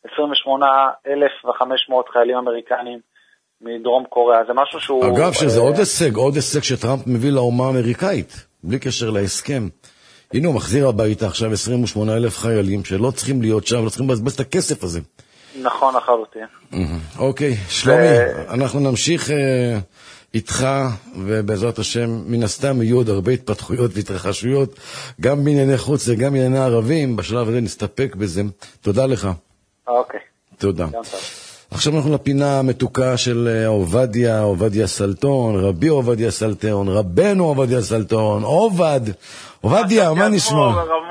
28,500 חיילים אמריקנים מדרום קוריאה. זה משהו שהוא... אגב, שזה עוד הישג שטראמפ מביא לאומה האמריקאית, בלי קשר להסכם. הנה הוא מחזיר הביתה עכשיו 28,000 חיילים שלא צריכים להיות שם, לא צריכים לבזבז את הכסף הזה. נכון, לחלוטין. אוקיי, שלומי, אנחנו נמשיך איתך, ובעזרת השם, מן הסתם יהיו עוד הרבה התפתחויות והתרחשויות, גם בענייני חוץ וגם בענייני ערבים. בשלב הזה נסתפק בזה. תודה לך. אוקיי. תודה. עכשיו אנחנו לפינה המתוקה של עובדיה סלטון, רבי עובדיה סלטון, רבנו עובדיה סלטון, עובדיה, מה נשמע?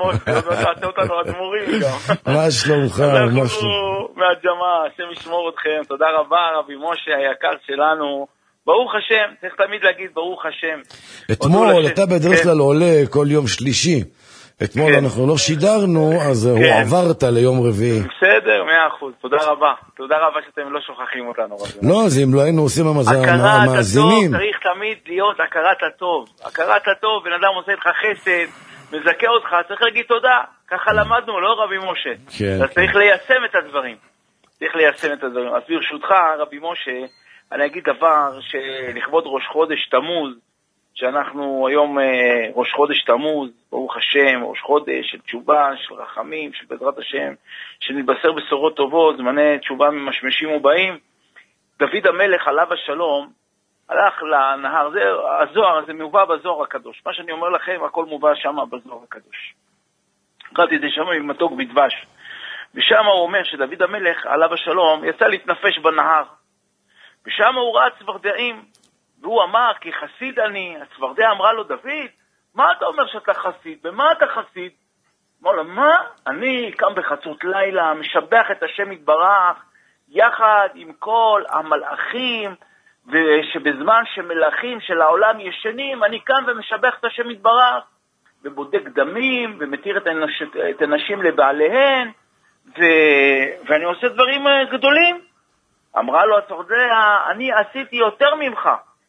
מה שלומך? אנחנו מהג'מה, השם ישמור אתכם. תודה רבה רבי משה היקר שלנו. ברוך השם, צריך תמיד להגיד ברוך השם. אתמול, אתה בדרך כלל עולה כל יום שלישי. אתמול אנחנו לא שידרנו, אז הוא עברת ליום רביעי. בסדר, 100%. תודה רבה. תודה רבה שאתם לא שוכחים אותנו. לא, אז אם לא היינו עושים המאזינים. הכרת הטוב צריך תמיד להיות הכרת הטוב. הכרת הטוב, בן אדם עושה לך חסד, מזכה אותך, צריך להגיד תודה. ככה למדנו, לא רבי משה. אז צריך ליישם את הדברים. אז ברשותך, רבי משה, אני אגיד דבר שלכבוד ראש חודש תמוז, שאנחנו היום ראש חודש תמוז, ברוך השם, ראש חודש של תשובה, של רחמים, של בעזרת השם, שנתבשר בשורות טובות, זמני תשובה ממשמשים ובאים. דוד המלך עליו השלום, הלך לנהר, זה הזוהר, זה מובא בזוהר הקדוש. מה שאני אומר לכם, הכל מובא שם בזוהר הקדוש. קראתי את זה שם עם מתוק בדבש. ושם הוא אומר שדוד המלך עליו השלום יצא להתנפש בנהר. ושם הוא ראה צפרדעים, והוא אמר, כי חסיד אני. הצפרדע אמרה לו, דוד, מה אתה אומר שאתה חסיד? במה אתה חסיד? אמר לו, מה? אני קם בחצות לילה, משבח את השם יתברך, יחד עם כל המלאכים, ושבזמן שמלאכים של העולם ישנים, אני קם ומשבח את השם יתברך, ובודק דמים, ומתיר את הנשים לבעליהן, ואני עושה דברים גדולים. אמרה לו הצפרדע, אני עשיתי יותר ממך.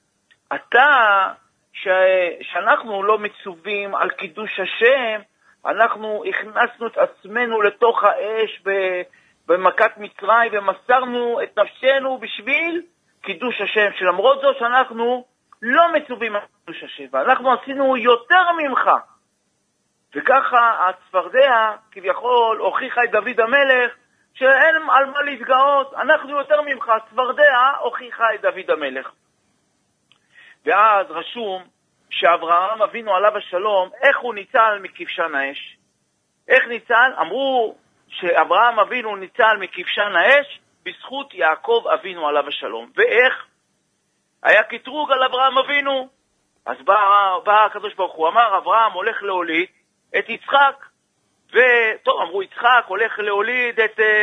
שאנחנו לא מצווים על קידוש השם, אנחנו הכנסנו את עצמנו לתוך האש במכת מצרים, ומסרנו את נפשנו בשביל קידוש השם, שלמרות זאת שאנחנו לא מצווים על קידוש השם, ואנחנו עשינו יותר ממך. וככה הצפרדע כביכול הוכיחה את דוד המלך, שאין על מה להתגאות, אנחנו יותר ממך. הצפרדע הוכיחה את דוד המלך. ואז רשום שאברהם אבינו עליו השלום, איך הוא ניצל מכבשן האש? איך ניצל? אמרו שאברהם אבינו ניצל מכבשן האש בזכות יעקב אבינו עליו השלום. ואיך? היה קטרוג על אברהם אבינו. אז בא הקדוש ברוך הוא, אמר אברהם הולך להוליד את יצחק. וטוב, אמרו יצחק הולך להוליד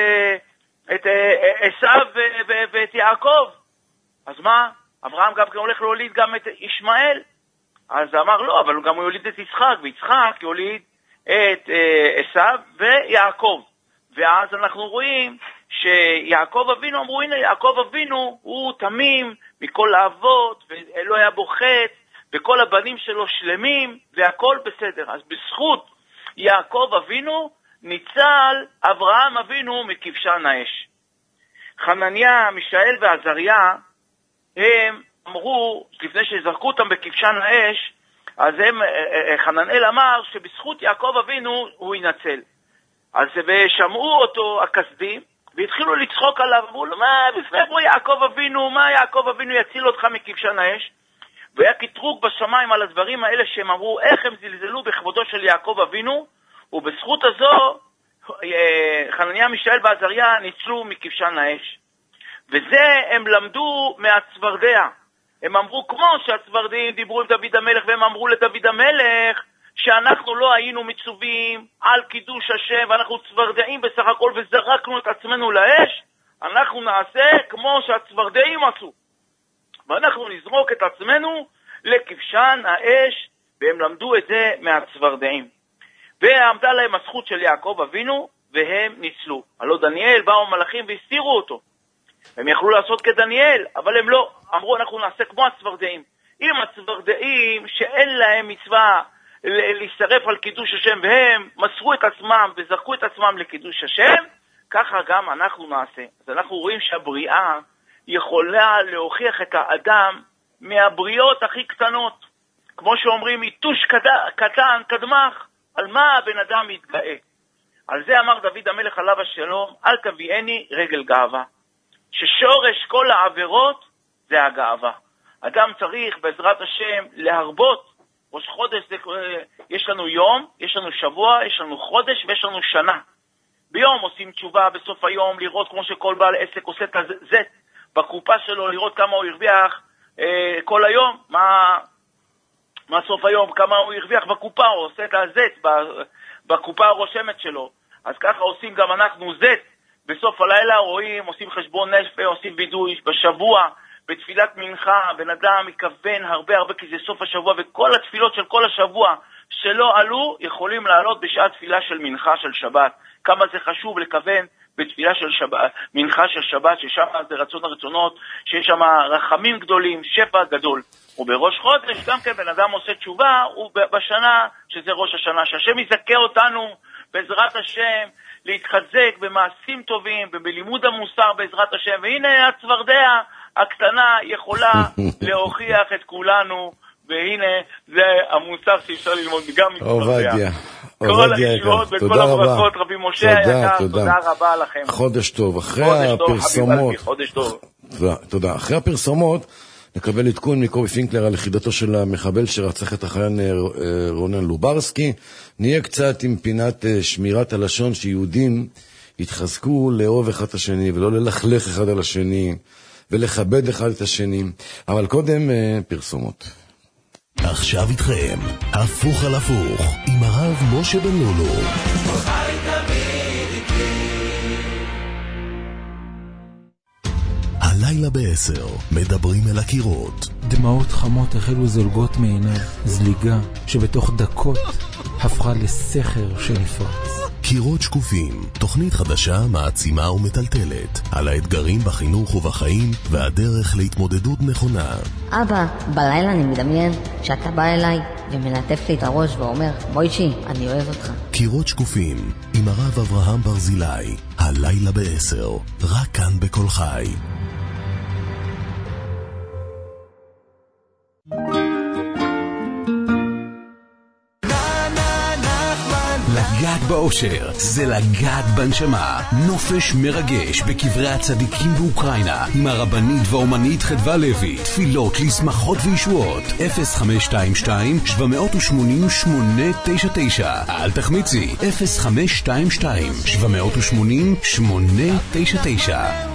את עשיו ואת יעקב. אז מה? אברהם גם הולך להוליד גם את ישמעאל. אז אמר לא, אבל גם הוא יוליד את יצחק, ויצחק יוליד את עשיו ויעקב. ואז אנחנו רואים שיעקב אבינו, אמרו הנה יעקב אבינו הוא תמים מכל האבות, ולא היה בו חטא, וכל הבנים שלו שלמים, והכל בסדר. אז בזכות יעקב אבינו ניצל אברהם אבינו מכבשן האש. חנניה, מישאל ועזריה, הם אמרו, לפני שזרקו אותם בכבשן האש, אז חננאל אמר שבזכות יעקב אבינו הוא ינצל. אז ושמעו אותו הכסדים, והתחילו לצחוק עליו, אמרו לו, מה, בפני פה יעקב אבינו, מה יעקב אבינו יציל אותך מכבשן האש? והיה קטרוג בשמיים על הדברים האלה שהם אמרו, איך הם זלזלו בכבודו של יעקב אבינו, ובזכות הזו, חנניה, מישאל ועזריה ניצלו מכבשן האש. וזה הם למדו מהצפרדע. הם אמרו כמו שהצפרדעים דיברו עם דוד המלך, והם אמרו לדוד המלך שאנחנו לא היינו מצווים על קידוש השם, ואנחנו צפרדעים בסך הכל וזרקנו את עצמנו לאש, אנחנו נעשה כמו שהצפרדעים עשו. ואנחנו נזרוק את עצמנו לכבשן האש, והם למדו את זה מהצפרדעים. ועמדה להם הזכות של יעקב אבינו, והם ניצלו. הלא דניאל באו מלאכים והסתירו אותו. הם יכלו לעשות כדניאל, אבל הם לא. אמרו אנחנו נעשה כמו הצפרדעים. אם הצפרדעים שאין להם מצווה להשתרף על קידוש השם, והם מסרו את עצמם וזרקו את עצמם לקידוש השם, ככה גם אנחנו נעשה. אז אנחנו רואים שהבריאה יכולה להוכיח את האדם מהבריאות הכי קטנות. כמו שאומרים, יתוש קטן, קדמך, על מה הבן אדם יתגאה. על זה אמר דוד המלך עליו השלום, אל תביאני רגל גאווה. ששורש כל העבירות זה הגאווה. אדם צריך בעזרת השם להרבות. ראש חודש יש לנו יום, יש לנו שבוע, יש לנו חודש ויש לנו שנה. ביום עושים תשובה בסוף היום, לראות כמו שכל בעל עסק עושה את הזט בקופה שלו, לראות כמה הוא הרוויח כל היום, מה סוף היום, כמה הוא הרוויח בקופה, הוא עושה את הזט בקופה הרושמת שלו. אז ככה עושים גם אנחנו זט. בסוף הלילה רואים, עושים חשבון נפש, עושים וידוי בשבוע, בתפילת מנחה, בן אדם מכוון הרבה כי זה סוף השבוע, וכל התפילות של כל השבוע שלא עלו, יכולים לעלות בשעת תפילה של מנחה של שבת. כמה זה חשוב לכוון בתפילה של שבת, מנחה של שבת, ששם זה רצון הרצונות, שיש שם רחמים גדולים, שפע גדול. ובראש חודש גם כן בן אדם עושה תשובה, ובשנה שזה ראש השנה, שהשם יזכה אותנו בעזרת השם, להתחזק במעשים טובים ובלימוד המוסר בעזרת השם. והנה הצוורדע הקטנה יכולה להוכיח את כולנו, והנה זה המוסר שאפשר ללמוד גם מצוורדע. כל הישועות וכל הברכות, רבי משה היקר, תודה רבה לכם. חודש טוב. אחרי הפרסומות, תודה. אחרי הפרסומות נקבל עדכון מקובי פינקלר על יחידתו של המחבל שרצח את החייל רונן לוברסקי. נהיה קצת עם פינת שמירת הלשון, שיהודים יתחזקו לאהוב אחד את השני ולא ללכלך אחד על השני ולכבד אחד את השני. אבל קודם פרסומות. עכשיו איתכם הפוך על הפוך עם הרב משה בן לולו. הלילה ב-10 מדברים אל הקירות. דמעות חמות החלו זולגות מעיניו, זליגה שבתוך דקות הפכה לסכר שנפרץ. קירות שקופים, תוכנית חדשה מעצימה ומטלטלת על האתגרים בחינוך ובחיים והדרך להתמודדות נכונה. אבא, בלילה אני מדמיין שאתה בא אליי ומלטף לי את הראש ואומר, מוישי, אני אוהב אותך. קירות שקופים עם הרב אברהם ברזילי, הלילה ב-10, רק כאן בכל חי. לגעת באושר זה לגעת בנשמה. נופש מרגש בקברי הצדיקים באוקראינה עם הרבנית והאומנית חדווה לוי. תפילות לשמחות וישועות. 0522-780-899. אל תחמיצי, 0522-780-899.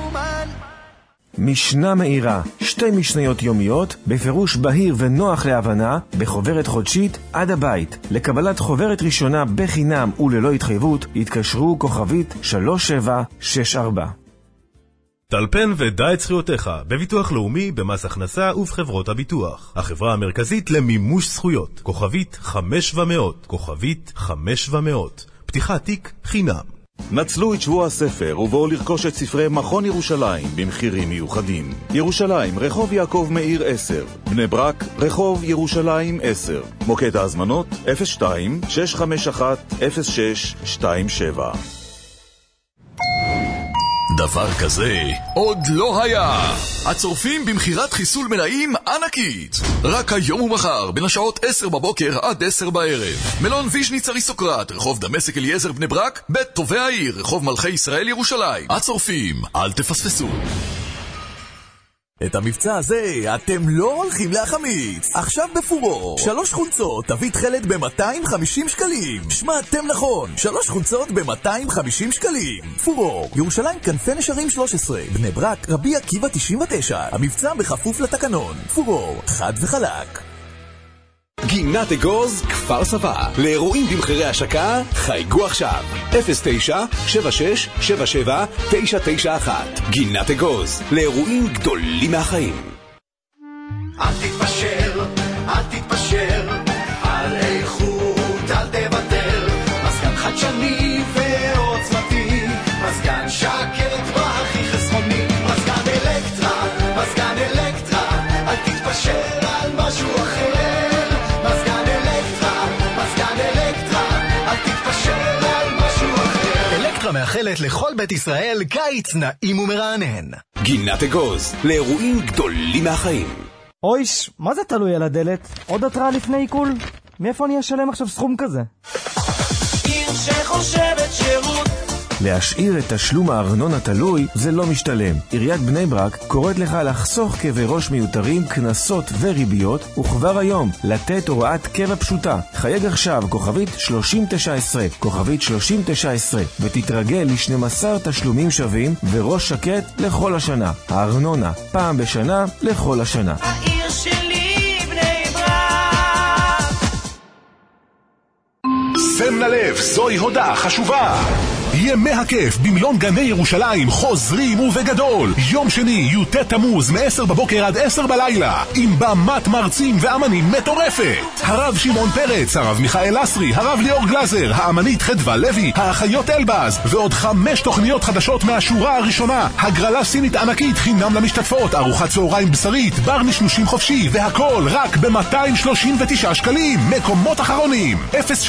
משנה מאירה, 2 משניות יומיות, בפירוש בהיר ונוח להבנה, בחוברת חודשית עד הבית. לקבלת חוברת ראשונה בחינם וללא התחייבות, התקשרו כוכבית 3764. טלפן ודע את זכויותיך בביטוח לאומי, במס הכנסה ובחברות הביטוח. החברה המרכזית למימוש זכויות, כוכבית 500, כוכבית 500. פתיחת תיק חינם. נצלו את שבוע הספר ובואו לרכוש את ספרי מכון ירושלים במחירים מיוחדים. ירושלים, רחוב יעקב מאיר 10. בני ברק, רחוב ירושלים 10. מוקד ההזמנות 02-651-0627. דבר כזה עוד לא היה. הצורפים במחירת חיסול מלאים ענקית. רק היום ומחר בין השעות 10 בבוקר עד 10 בערב. מלון ויז'ניץ אריסטוקרט, רחוב דמשק אליעזר בני ברק, בית טובי העיר, רחוב מלכי ישראל ירושלים. הצורפים, אל תפספסו. את המבצע הזה אתם לא הולכים להחמיץ. עכשיו בפורור 3 חולצות תביא תחלת ב-250 שקלים. שמעתם נכון, 3 חולצות ב-250 שקלים. פורור, ירושלים כנפי נשרים 13, בני ברק רבי עקיבא 99. המבצע בכפוף לתקנון. פורור, חד וחלק. גינת אגוז, כפר סבא. לאירועים במחירי השקה, חייגו עכשיו. 09-76-77-991. גינת אגוז, לאירועים גדולים מהחיים. אל תתפשר, אל תתפשר, על איכות אל תוותר. מזגן חדשני ועוצמתי, מזגן שקט והכי חסכוני. מזגן אלקטרה, מזגן אלקטרה, אל תתפשר על משהו אחר. מאחלת לכל בית ישראל קיץ נעים ומרענן. גינת אגוז, לאירועים גדולים מהחיים. אויש, מה זה תלוי על הדלת? עוד התראה לפני עיכול? מאיפה אני אשלם עכשיו סכום כזה? עיר שחושבת שירות להשאיר את תשלום הארנונה תלוי זה לא משתלם. עיריית בני ברק קוראת לך לחסוך כאבי ראש מיותרים, כנסות וריביות, וכבר היום לתת הוראת קבע פשוטה. חייג עכשיו כוכבית 3019, כוכבית 3019, ותתרגל ל12 תשלומים שווים וראש שקט לכל השנה. הארנונה פעם בשנה לכל השנה. העיר שלי בני ברק. שם ללב, זוהי הודעה חשובה. ימי הכיף במלון גני ירושלים חוזרים ובגדול. יום שני, י"ט תמוז, מ-10 בבוקר עד 10 בלילה, עם במת מרצים ואמנים מטורפת. הרב שמעון פרץ, הרב מיכאל אסרי, הרב ליאור גלזר, האמנית חדווה לוי, האחיות אלבז, ועוד 5 תוכניות חדשות מהשורה הראשונה. הגרלה סינית ענקית חינם למשתתפות, ארוחת צהריים בשרית, בר נשנושים חופשי, והכל רק ב-239 שקלים. מקומות אחרונים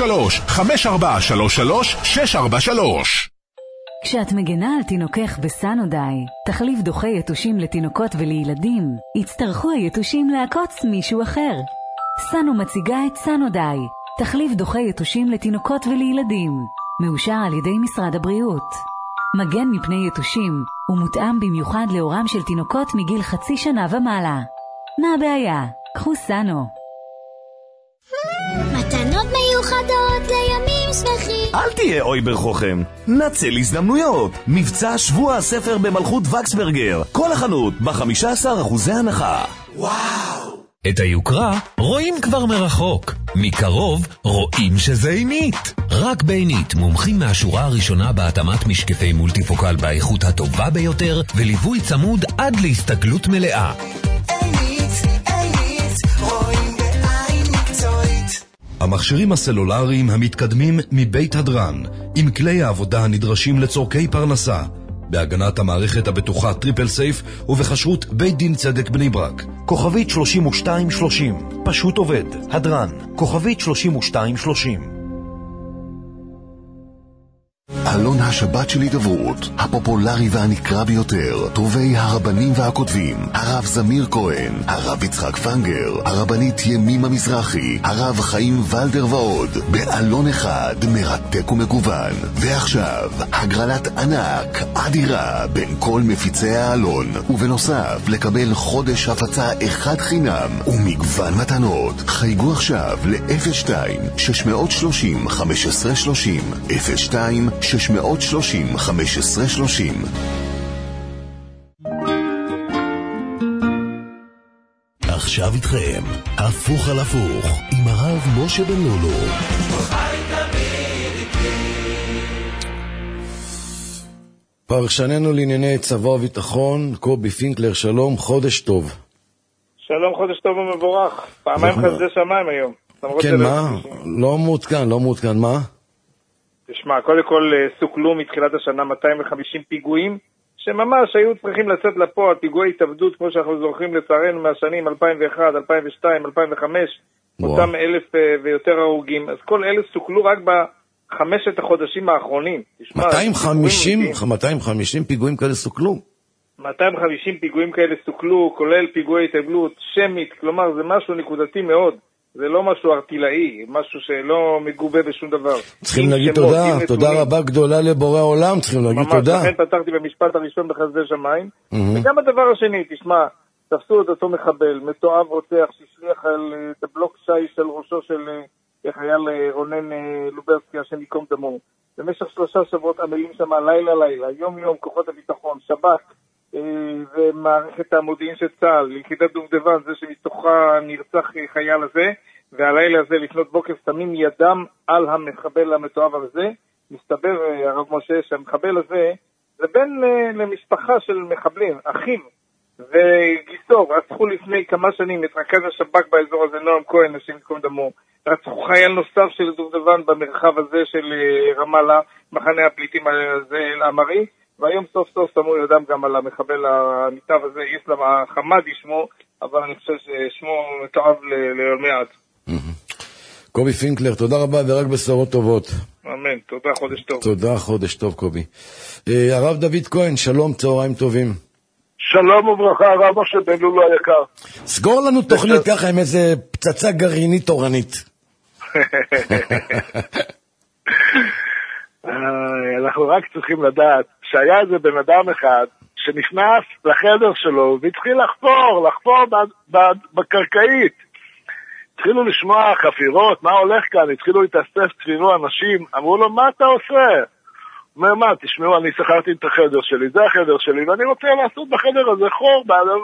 03-5433-643. כשאת מגנה על תינוקך בסנודיי, תחליף דוחי יתושים לתינוקות ולילדים, יצטרכו היתושים לעקוץ מישהו אחר. סנו מציגה את סנודיי, תחליף דוחי יתושים לתינוקות ולילדים, מאושר על ידי משרד הבריאות. מגן מפני יתושים, ומותאם במיוחד לאורם של תינוקות מגיל 0.5 שנה ומעלה. מה הבעיה? קחו סנו. מתנות מיוחדות לימים שמחים. אל תהיה אוי ברחוכם, נצל הזדמנויות. מבצע שבוע הספר במלכות וקסברגר, כל החנות ב-15% הנחה. וואו! את היוקרה רואים כבר מרחוק, מקרוב רואים שזה עינית. רק בעינית, מומחים מהשורה הראשונה בהתאמת משקפי מולטיפוקל באיכות הטובה ביותר, וליווי צמוד עד להסתגלות מלאה. המכשירים הסלולריים המתקדמים מבית הדרן, עם כלי העבודה הנדרשים לצורכי פרנסה, בהגנת המערכת הבטוחה טריפל סייף ובחשרות בית דין צדק בני ברק. כוכבית 3230, פשוט עובד, הדרן, כוכבית 3230. אלון השבת של הידברות, הפופולרי והנקרא ביותר, טובי הרבנים והכותבים, הרב זמיר כהן, הרב יצחק פנגר, הרבנית ימימה מזרחי, הרב חיים ולדר ועוד, באלון אחד מרתק ומגוון. ועכשיו, הגרלת ענק, אדירה, בין כל מפיצי האלון, ובנוסף, לקבל חודש הפצה אחד חינם, ומגוון מתנות. חייגו עכשיו ל-02-630-1530, 02-630-1530. עכשיו איתכם, הפוך על הפוך, עם הרב משה בן לולו. פרשננו לענייני צבא וביטחון, קובי פינקלר, שלום, חודש טוב. שלום, חודש טוב ומבורך. פעמיים חסדי שמיים היום. כן, מה? לא מעודכן, מה? תשמע, קודם כל סוכלו מתחילת השנה 250 פיגועים, שממש היו צריכים לצאת לפועל, פיגועי התאבדות, כמו שאנחנו זוכרים לצערנו מהשנים 2001, 2002, 2005, אותם 1,000 ויותר הרוגים. אז כל אלה סוכלו רק בחמשת החודשים האחרונים. 250 פיגועים כאלה סוכלו? 250 פיגועים כאלה סוכלו, כולל פיגועי התאבדות שמית, כלומר זה משהו נקודתי מאוד. זה לא משהו ארטילאי, משהו שלא מגובה בשום דבר. צריכים להגיד תודה רבה גדולה לבורא העולם, צריכים להגיד תודה. ממש, לכן פתחתי במשפט הראשון בחסדי שמיים. וגם הדבר השני, תשמע, תפסו את אותו מחבל, מתועב רוצח, שהשליח את הבלוק שיש על ראשו של חייל רונן לוברסקי, השם ייקום דמו. במשך 3 שבועות עמלים שם לילה, יום כוחות הביטחון, שב"כ, ומערכת המודיעין של צה"ל, יחידת דובדבן, זה שמתוכה נרצח חייל הזה, והלילה הזה לפנות בוקר שמים ידם על המחבל המתועב הזה. מסתבר, הרב משה, שהמחבל הזה זה בן למשפחה של מחבלים, אחיו וגיסו, רצחו לפני כמה שנים את רכז השב"כ באזור הזה, נועם כהן, השם ייקום דמו. רצחו חייל נוסף של דובדבן במרחב הזה של רמאללה, מחנה הפליטים הזה אל-עמרי, והיום סוף סוף שמו ידם גם על המחבל הניטב הזה, איסלאם חמאדי שמו, אבל אני חושב ששמו מתועב לעולמי עד. קובי פינקלר, תודה רבה ורק בשורות טובות. אמן, תודה, חודש טוב. תודה, חודש טוב קובי. הרב דוד כהן, שלום, צהריים טובים. שלום וברכה, הרב משה בן לולו היקר. סגור לנו תוכנית ככה עם איזה פצצה גרעינית תורנית. אנחנו רק צריכים לדעת שהיה איזה בן אדם אחד שנכנס לחדר שלו והתחיל לחפור בקרקעית. התחילו לשמוע חפירות, מה הולך כאן, התחילו להתאסף סביבו אנשים, אמרו לו, מה אתה עושה? הוא אומר, מה, תשמעו, אני שכרתי את החדר שלי, זה החדר שלי, ואני רוצה לעשות בחדר הזה חור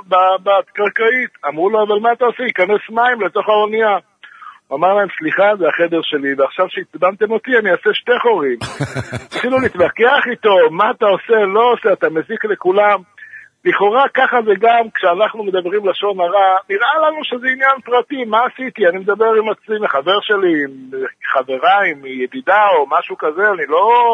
בקרקעית. אמרו לו, אבל מה אתה עושה? ייכנס מים לתוך האונייה. הוא אמר להם, סליחה, זה החדר שלי, ועכשיו שהצדמתם אותי, אני אעשה 2 חורים. התחילו להתווכח איתו, מה אתה עושה, לא עושה, אתה מזיק לכולם. לכאורה ככה זה גם כשאנחנו מדברים לשון הרע, נראה לנו שזה עניין פרטי, מה עשיתי? אני מדבר עם עצמי, עם חבר שלי, עם חברה, עם ידידה או משהו כזה, אני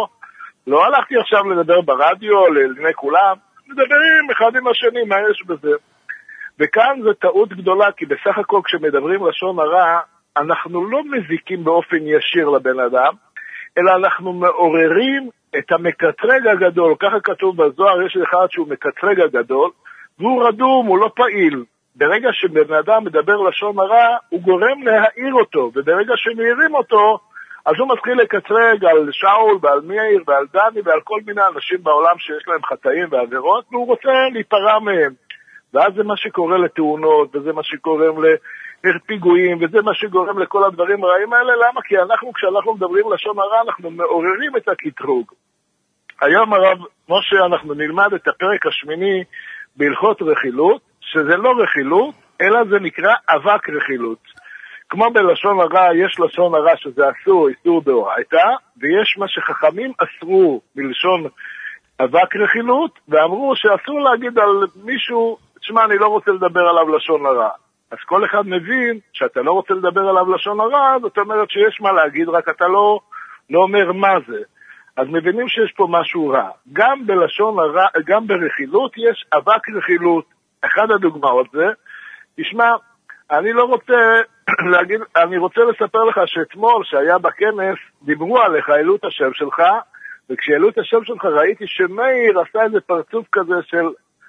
לא הלכתי עכשיו לדבר ברדיו, לעיני כולם, מדברים אחד עם השני, מה יש בזה? וכאן זה טעות גדולה, כי בסך הכל כשמדברים לשון הרע, אנחנו לא מזיקים באופן ישיר לבן אדם, אלא אנחנו מעוררים את המקטרג הגדול. ככה כתוב בזוהר, יש אחד שהוא מקטרג הגדול, והוא רדום, הוא לא פעיל. ברגע שבן אדם מדבר לשון הרע, הוא גורם להעיר אותו, וברגע שמעירים אותו, אז הוא מתחיל לקטרג על שאול ועל מאיר ועל דני ועל כל מיני אנשים בעולם שיש להם חטאים ועבירות, והוא רוצה להיפרע מהם. ואז זה מה שקורה לתאונות, וזה מה שקורם לפיגועים, וזה מה שגורם לכל הדברים הרעים האלה. למה? כי כשאנחנו מדברים לשון הרע, אנחנו מעוררים את הקטרוג. היום הרב משה, אנחנו נלמד את הפרק השמיני בהלכות רכילות, שזה לא רכילות, אלא זה נקרא אבק רכילות. כמו בלשון הרע, יש לשון הרע שזה אסור, איסור דאורייתא, ויש מה שחכמים אסרו בלשון אבק רכילות, ואמרו שאסור להגיד על מישהו, תשמע, אני לא רוצה לדבר עליו לשון הרע. אז כל אחד מבין שאתה לא רוצה לדבר עליו לשון הרע, זאת אומרת שיש מה להגיד, רק אתה לא אומר מה זה. אז מבינים שיש פה משהו רע. גם בלשון הרע, גם ברכילות יש אבק רכילות. אחד הדוגמאות זה, תשמע, אני לא רוצה להגיד, אני רוצה לספר לך שאתמול שהיה בכנס, דיברו עליך, העלו את השם שלך, וכשהעלו את השם שלך ראיתי שמאיר עשה איזה פרצוף כזה של,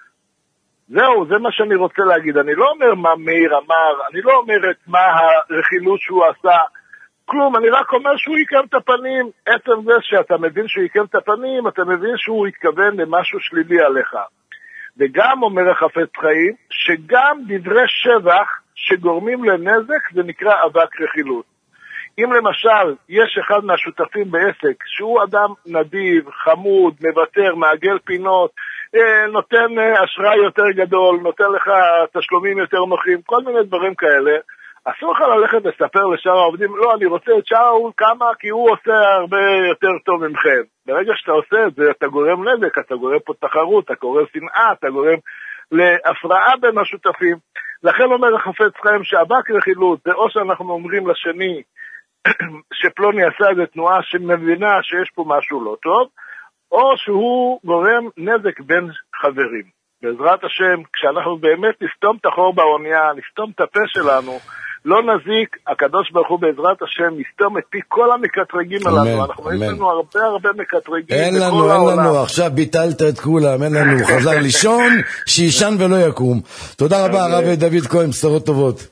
זהו, זה מה שאני רוצה להגיד. אני לא אומר מה מאיר אמר, אני לא אומר את מה הרכילות שהוא עשה, כלום, אני רק אומר שהוא יקם את הפנים. עצם זה שאתה מבין שהוא יקם את הפנים, אתה מבין שהוא התכוון למשהו שלילי עליך. וגם אומר החפץ חיים, שגם דברי שבח שגורמים לנזק, זה נקרא אבק רכילות. אם למשל יש אחד מהשותפים בעסק, שהוא אדם נדיב, חמוד, מוותר, מעגל פינות, נותן אשראי יותר גדול, נותן לך תשלומים יותר נוחים, כל מיני דברים כאלה, אסור לך ללכת לספר לשאר העובדים, לא, אני רוצה את שאול כמה, כי הוא עושה הרבה יותר טוב ממכם. ברגע שאתה עושה את זה, אתה גורם נזק, אתה גורם פה תחרות, אתה גורם שנאה, אתה גורם להפרעה בין השותפים. לכן אומר החפץ חיים שאבק רכילות, זה או שאנחנו אומרים לשני שפלוני עשה איזו תנועה שמבינה שיש פה משהו לא טוב, או שהוא גורם נזק בין חברים. בעזרת השם, כשאנחנו באמת נסתום את החור באונייה, נסתום את הפה שלנו, לא נזיק, הקדוש ברוך הוא בעזרת השם נסתום את פי כל המקטרגים עלינו. אנחנו יש לנו הרבה מקטרגים. אין לנו, עכשיו ביטלת את כולם, אין לנו, חזר לישון, שישן ולא יקום. תודה רבה הרב דוד כהן, בשורות טובות.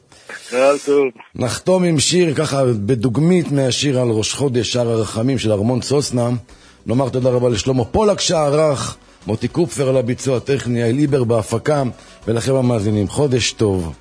נחתום עם שיר ככה בדוגמית מהשיר על ראש חודש, שער הרחמים של ארמון סוסנה. נאמר תודה רבה לשלמה פולק שערך, מוטי קופפר על הביצוע הטכני, אייל איבר בהפקה, ולכם המאזינים, חודש טוב.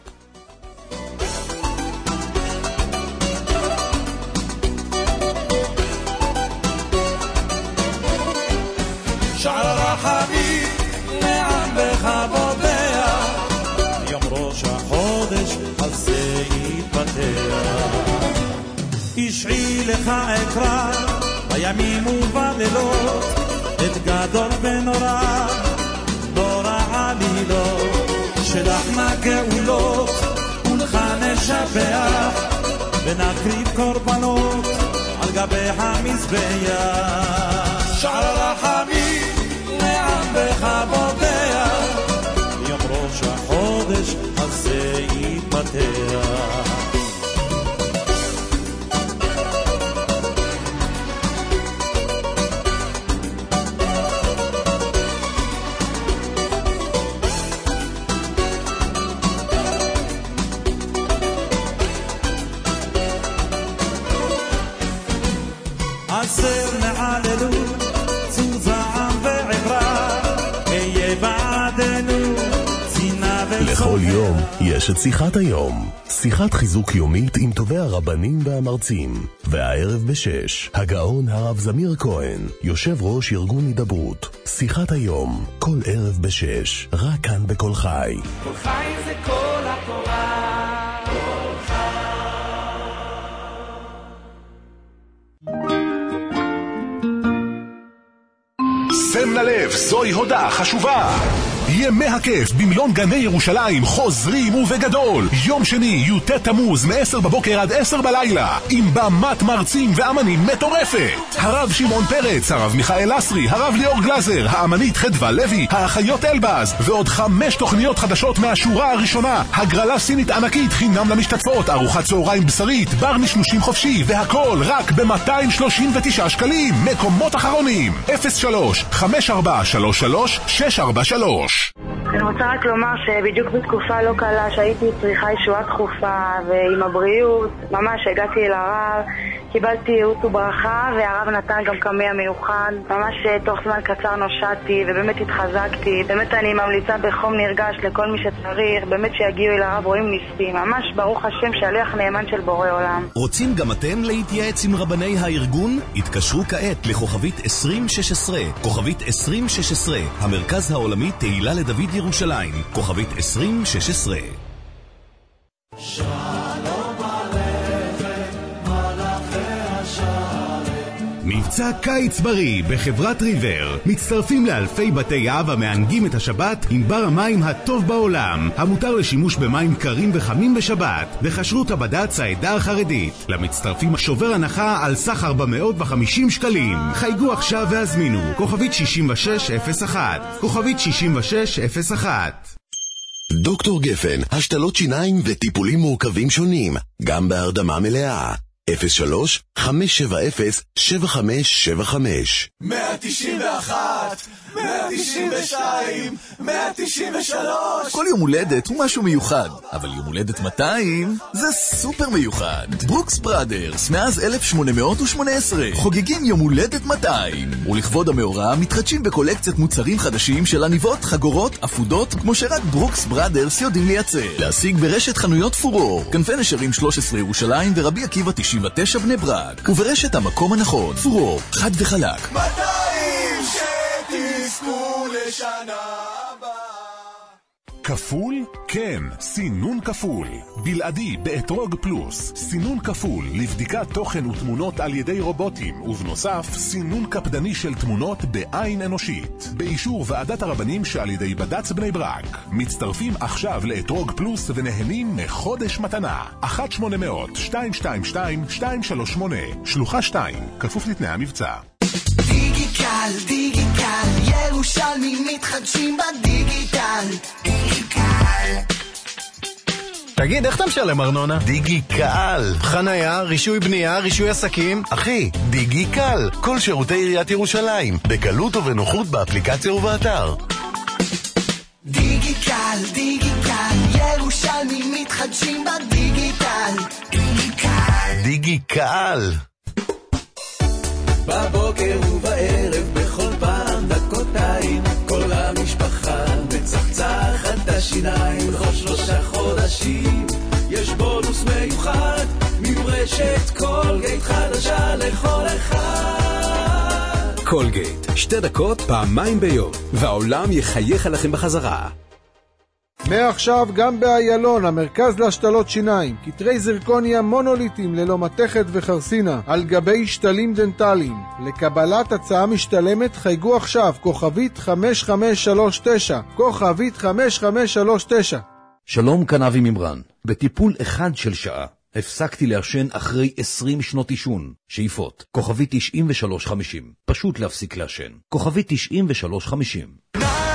שער הרחמים נעם בכבודיה, יום ראש החודש הזה יתפתח. ישעי לך אקרא בימים ובלילות, את גדול ונורא, נורא עלילות, שלחנה גאולות, ולך נשבח, ונקריב קורבנות על גבי המזבח. שער הרחמים נעם בכבודיה, יום ראש החודש הזה יתפתח. עשר נעללו יש את שיחת היום, שיחת חיזוק יומית עם טובי הרבנים והמרצים. והערב ב-6, הגאון הרב זמיר כהן, יושב ראש ארגון הידברות. שיחת היום, כל ערב ב-6, רק כאן בכל חי. כל חי זה כל התורה. שם ללב, זוהי הודעה חשובה. ימי הכיף במלון גני ירושלים חוזרים ובגדול. יום שני, י"ט תמוז, מ-10 בבוקר עד 10 בלילה, עם במת מרצים ואמנים מטורפת. הרב שמעון פרץ, הרב מיכאל אסרי, הרב ליאור גלזר, האמנית חדווה לוי, האחיות אלבז, ועוד 5 תוכניות חדשות מהשורה הראשונה. הגרלה סינית ענקית חינם למשתתפות, ארוחת צהריים בשרית, בר משלושים חופשי, והכל רק ב-239 שקלים. מקומות אחרונים 03-5433-643. אני רוצה רק לומר שבדיוק בתקופה לא קלה שהייתי צריכה ישועה דחופה, ועם הבריאות ממש הגעתי אל הרב, קיבלתי ייעוץ וברכה, והרב נתן גם קמע מיוחד. ממש תוך זמן קצר נושעתי ובאמת התחזקתי. באמת אני ממליצה בחום נרגש לכל מי שצריך, באמת שיגיעו אל הרב, רואים ניסים. ממש ברוך השם שליח נאמן של בורא עולם. רוצים גם אתם להתייעץ עם רבני הארגון? התקשרו כעת לכוכבית 2016, כוכבית 2016, המרכז העולמי תהילה לדוד ירושלים, כוכבית 2016. מבצע קיץ בריא בחברת ריבר. מצטרפים לאלפי בתי אב המענגים את השבת עם בר המים הטוב בעולם, המותר לשימוש במים קרים וחמים בשבת, וכשרות הבד"ץ העדה החרדית. למצטרפים שובר הנחה על סך 450 שקלים. חייגו עכשיו והזמינו, כוכבית 6601, כוכבית 6601. דוקטור גפן, השתלות שיניים וטיפולים מורכבים שונים, גם בהרדמה מלאה. 03-570-7575 191, 192, 193. כל יום הולדת הוא משהו מיוחד, אבל יום הולדת 200 זה סופר מיוחד. ברוקס בראדרס, מאז 1818 חוגגים יום הולדת 200, ולכבוד המאורע מתחדשים בקולקציית מוצרים חדשים של עניבות, חגורות, אפודות, כמו שרק ברוקס בראדרס יודעים לייצר. להשיג ברשת חנויות פורור, כנפי נשרים 13 ירושלים ורבי עקיבא 99 בני ברק, וברשת המקום הנכון, פורור, חד וחלק. 200 שתזכו לשנה הבאה. כפול? כן, סינון כפול. בלעדי באתרוג פלוס. סינון כפול לבדיקת תוכן ותמונות על ידי רובוטים, ובנוסף סינון קפדני של תמונות בעין אנושית. באישור ועדת הרבנים שעל ידי בד"ץ בני ברק. מצטרפים עכשיו לאתרוג פלוס ונהנים מחודש מתנה. 1-800-222-238 שלוחה 2, כפוף לתנאי המבצע. דיגיטל, דיגיטל, ירושלמים מתחדשים בדיגיטל. דיגיטל. תגיד, איך אתה משלם ארנונה? דיגיטל. חנייה, רישוי בנייה, רישוי עסקים. אחי, דיגיטל. כל שירותי עיריית ירושלים. בקלות ובנוחות באפליקציה ובאתר. דיגיטל, דיגיטל, ירושלמים מתחדשים בדיגיטל. דיגיטל. דיגיטל. בבוקר ובערב בכל פעם דקותיים, כל המשפחה מצחצחת את השיניים. בכל 3 חודשים יש בונוס מיוחד מברשת קולגייט חדשה לכל אחד. קולגייט, 2 דקות פעמיים ביום, והעולם יחייך עליכם בחזרה. מעכשיו גם באיילון, המרכז להשתלות שיניים, קטרי זרקוניה מונוליטים ללא מתכת וחרסינה, על גבי שתלים דנטליים. לקבלת הצעה משתלמת חייגו עכשיו, כוכבית 5539, כוכבית 5539. שלום, כאן אבי ממרן. בטיפול אחד של שעה הפסקתי לעשן אחרי 20 שנות עישון. שאיפות, כוכבית 9350. פשוט להפסיק לעשן, כוכבית 9350.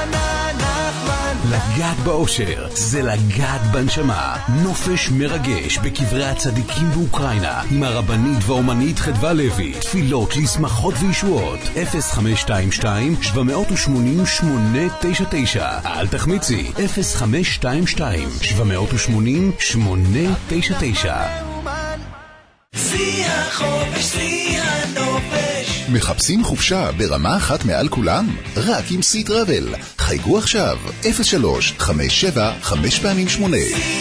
לגעת באושר זה לגעת בנשמה. נופש מרגש בקברי הצדיקים באוקראינה עם הרבנית והאומנית חדווה לוי. תפילות לשמחות וישועות. 0522-780-899. אל תחמיצי, 0522-780-899. שיא החופש, שיא הנופש, מחפשים חופשה ברמה אחת מעל כולם? רק עם סי טראבל. חייגו עכשיו 03-57-5x8.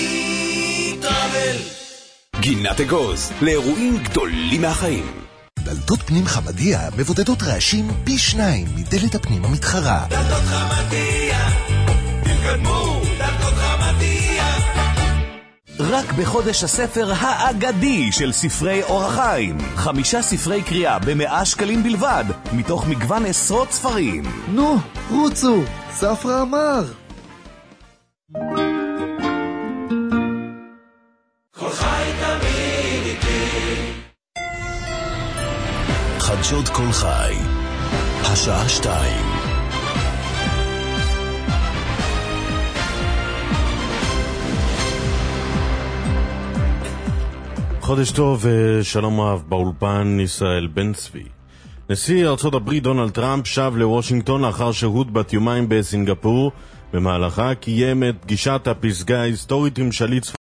גינת אגוז, לאירועים גדולים מהחיים. דלתות פנים חמדיה מבודדות רעשים פי 2 מדלת הפנים המתחרה. דלתות חמדיה, תתקדמו, דלתות חמדיה. רק בחודש הספר האגדי של ספרי אור החיים. 5 ספרי קריאה ב100 שקלים בלבד, מתוך מגוון עשרות ספרים. נו, רוצו, ספרא אמר. כל חי תמיד איתי. חדשות כל חי, השעה 2. חודש טוב ושלום רב, באולפן ישראל בן צבי. נשיא ארצות הברית דונלד טראמפ שב לוושינגטון לאחר שהות בת יומיים בסינגפור. במהלכה קיים את פגישת הפסגה ההיסטורית עם שליט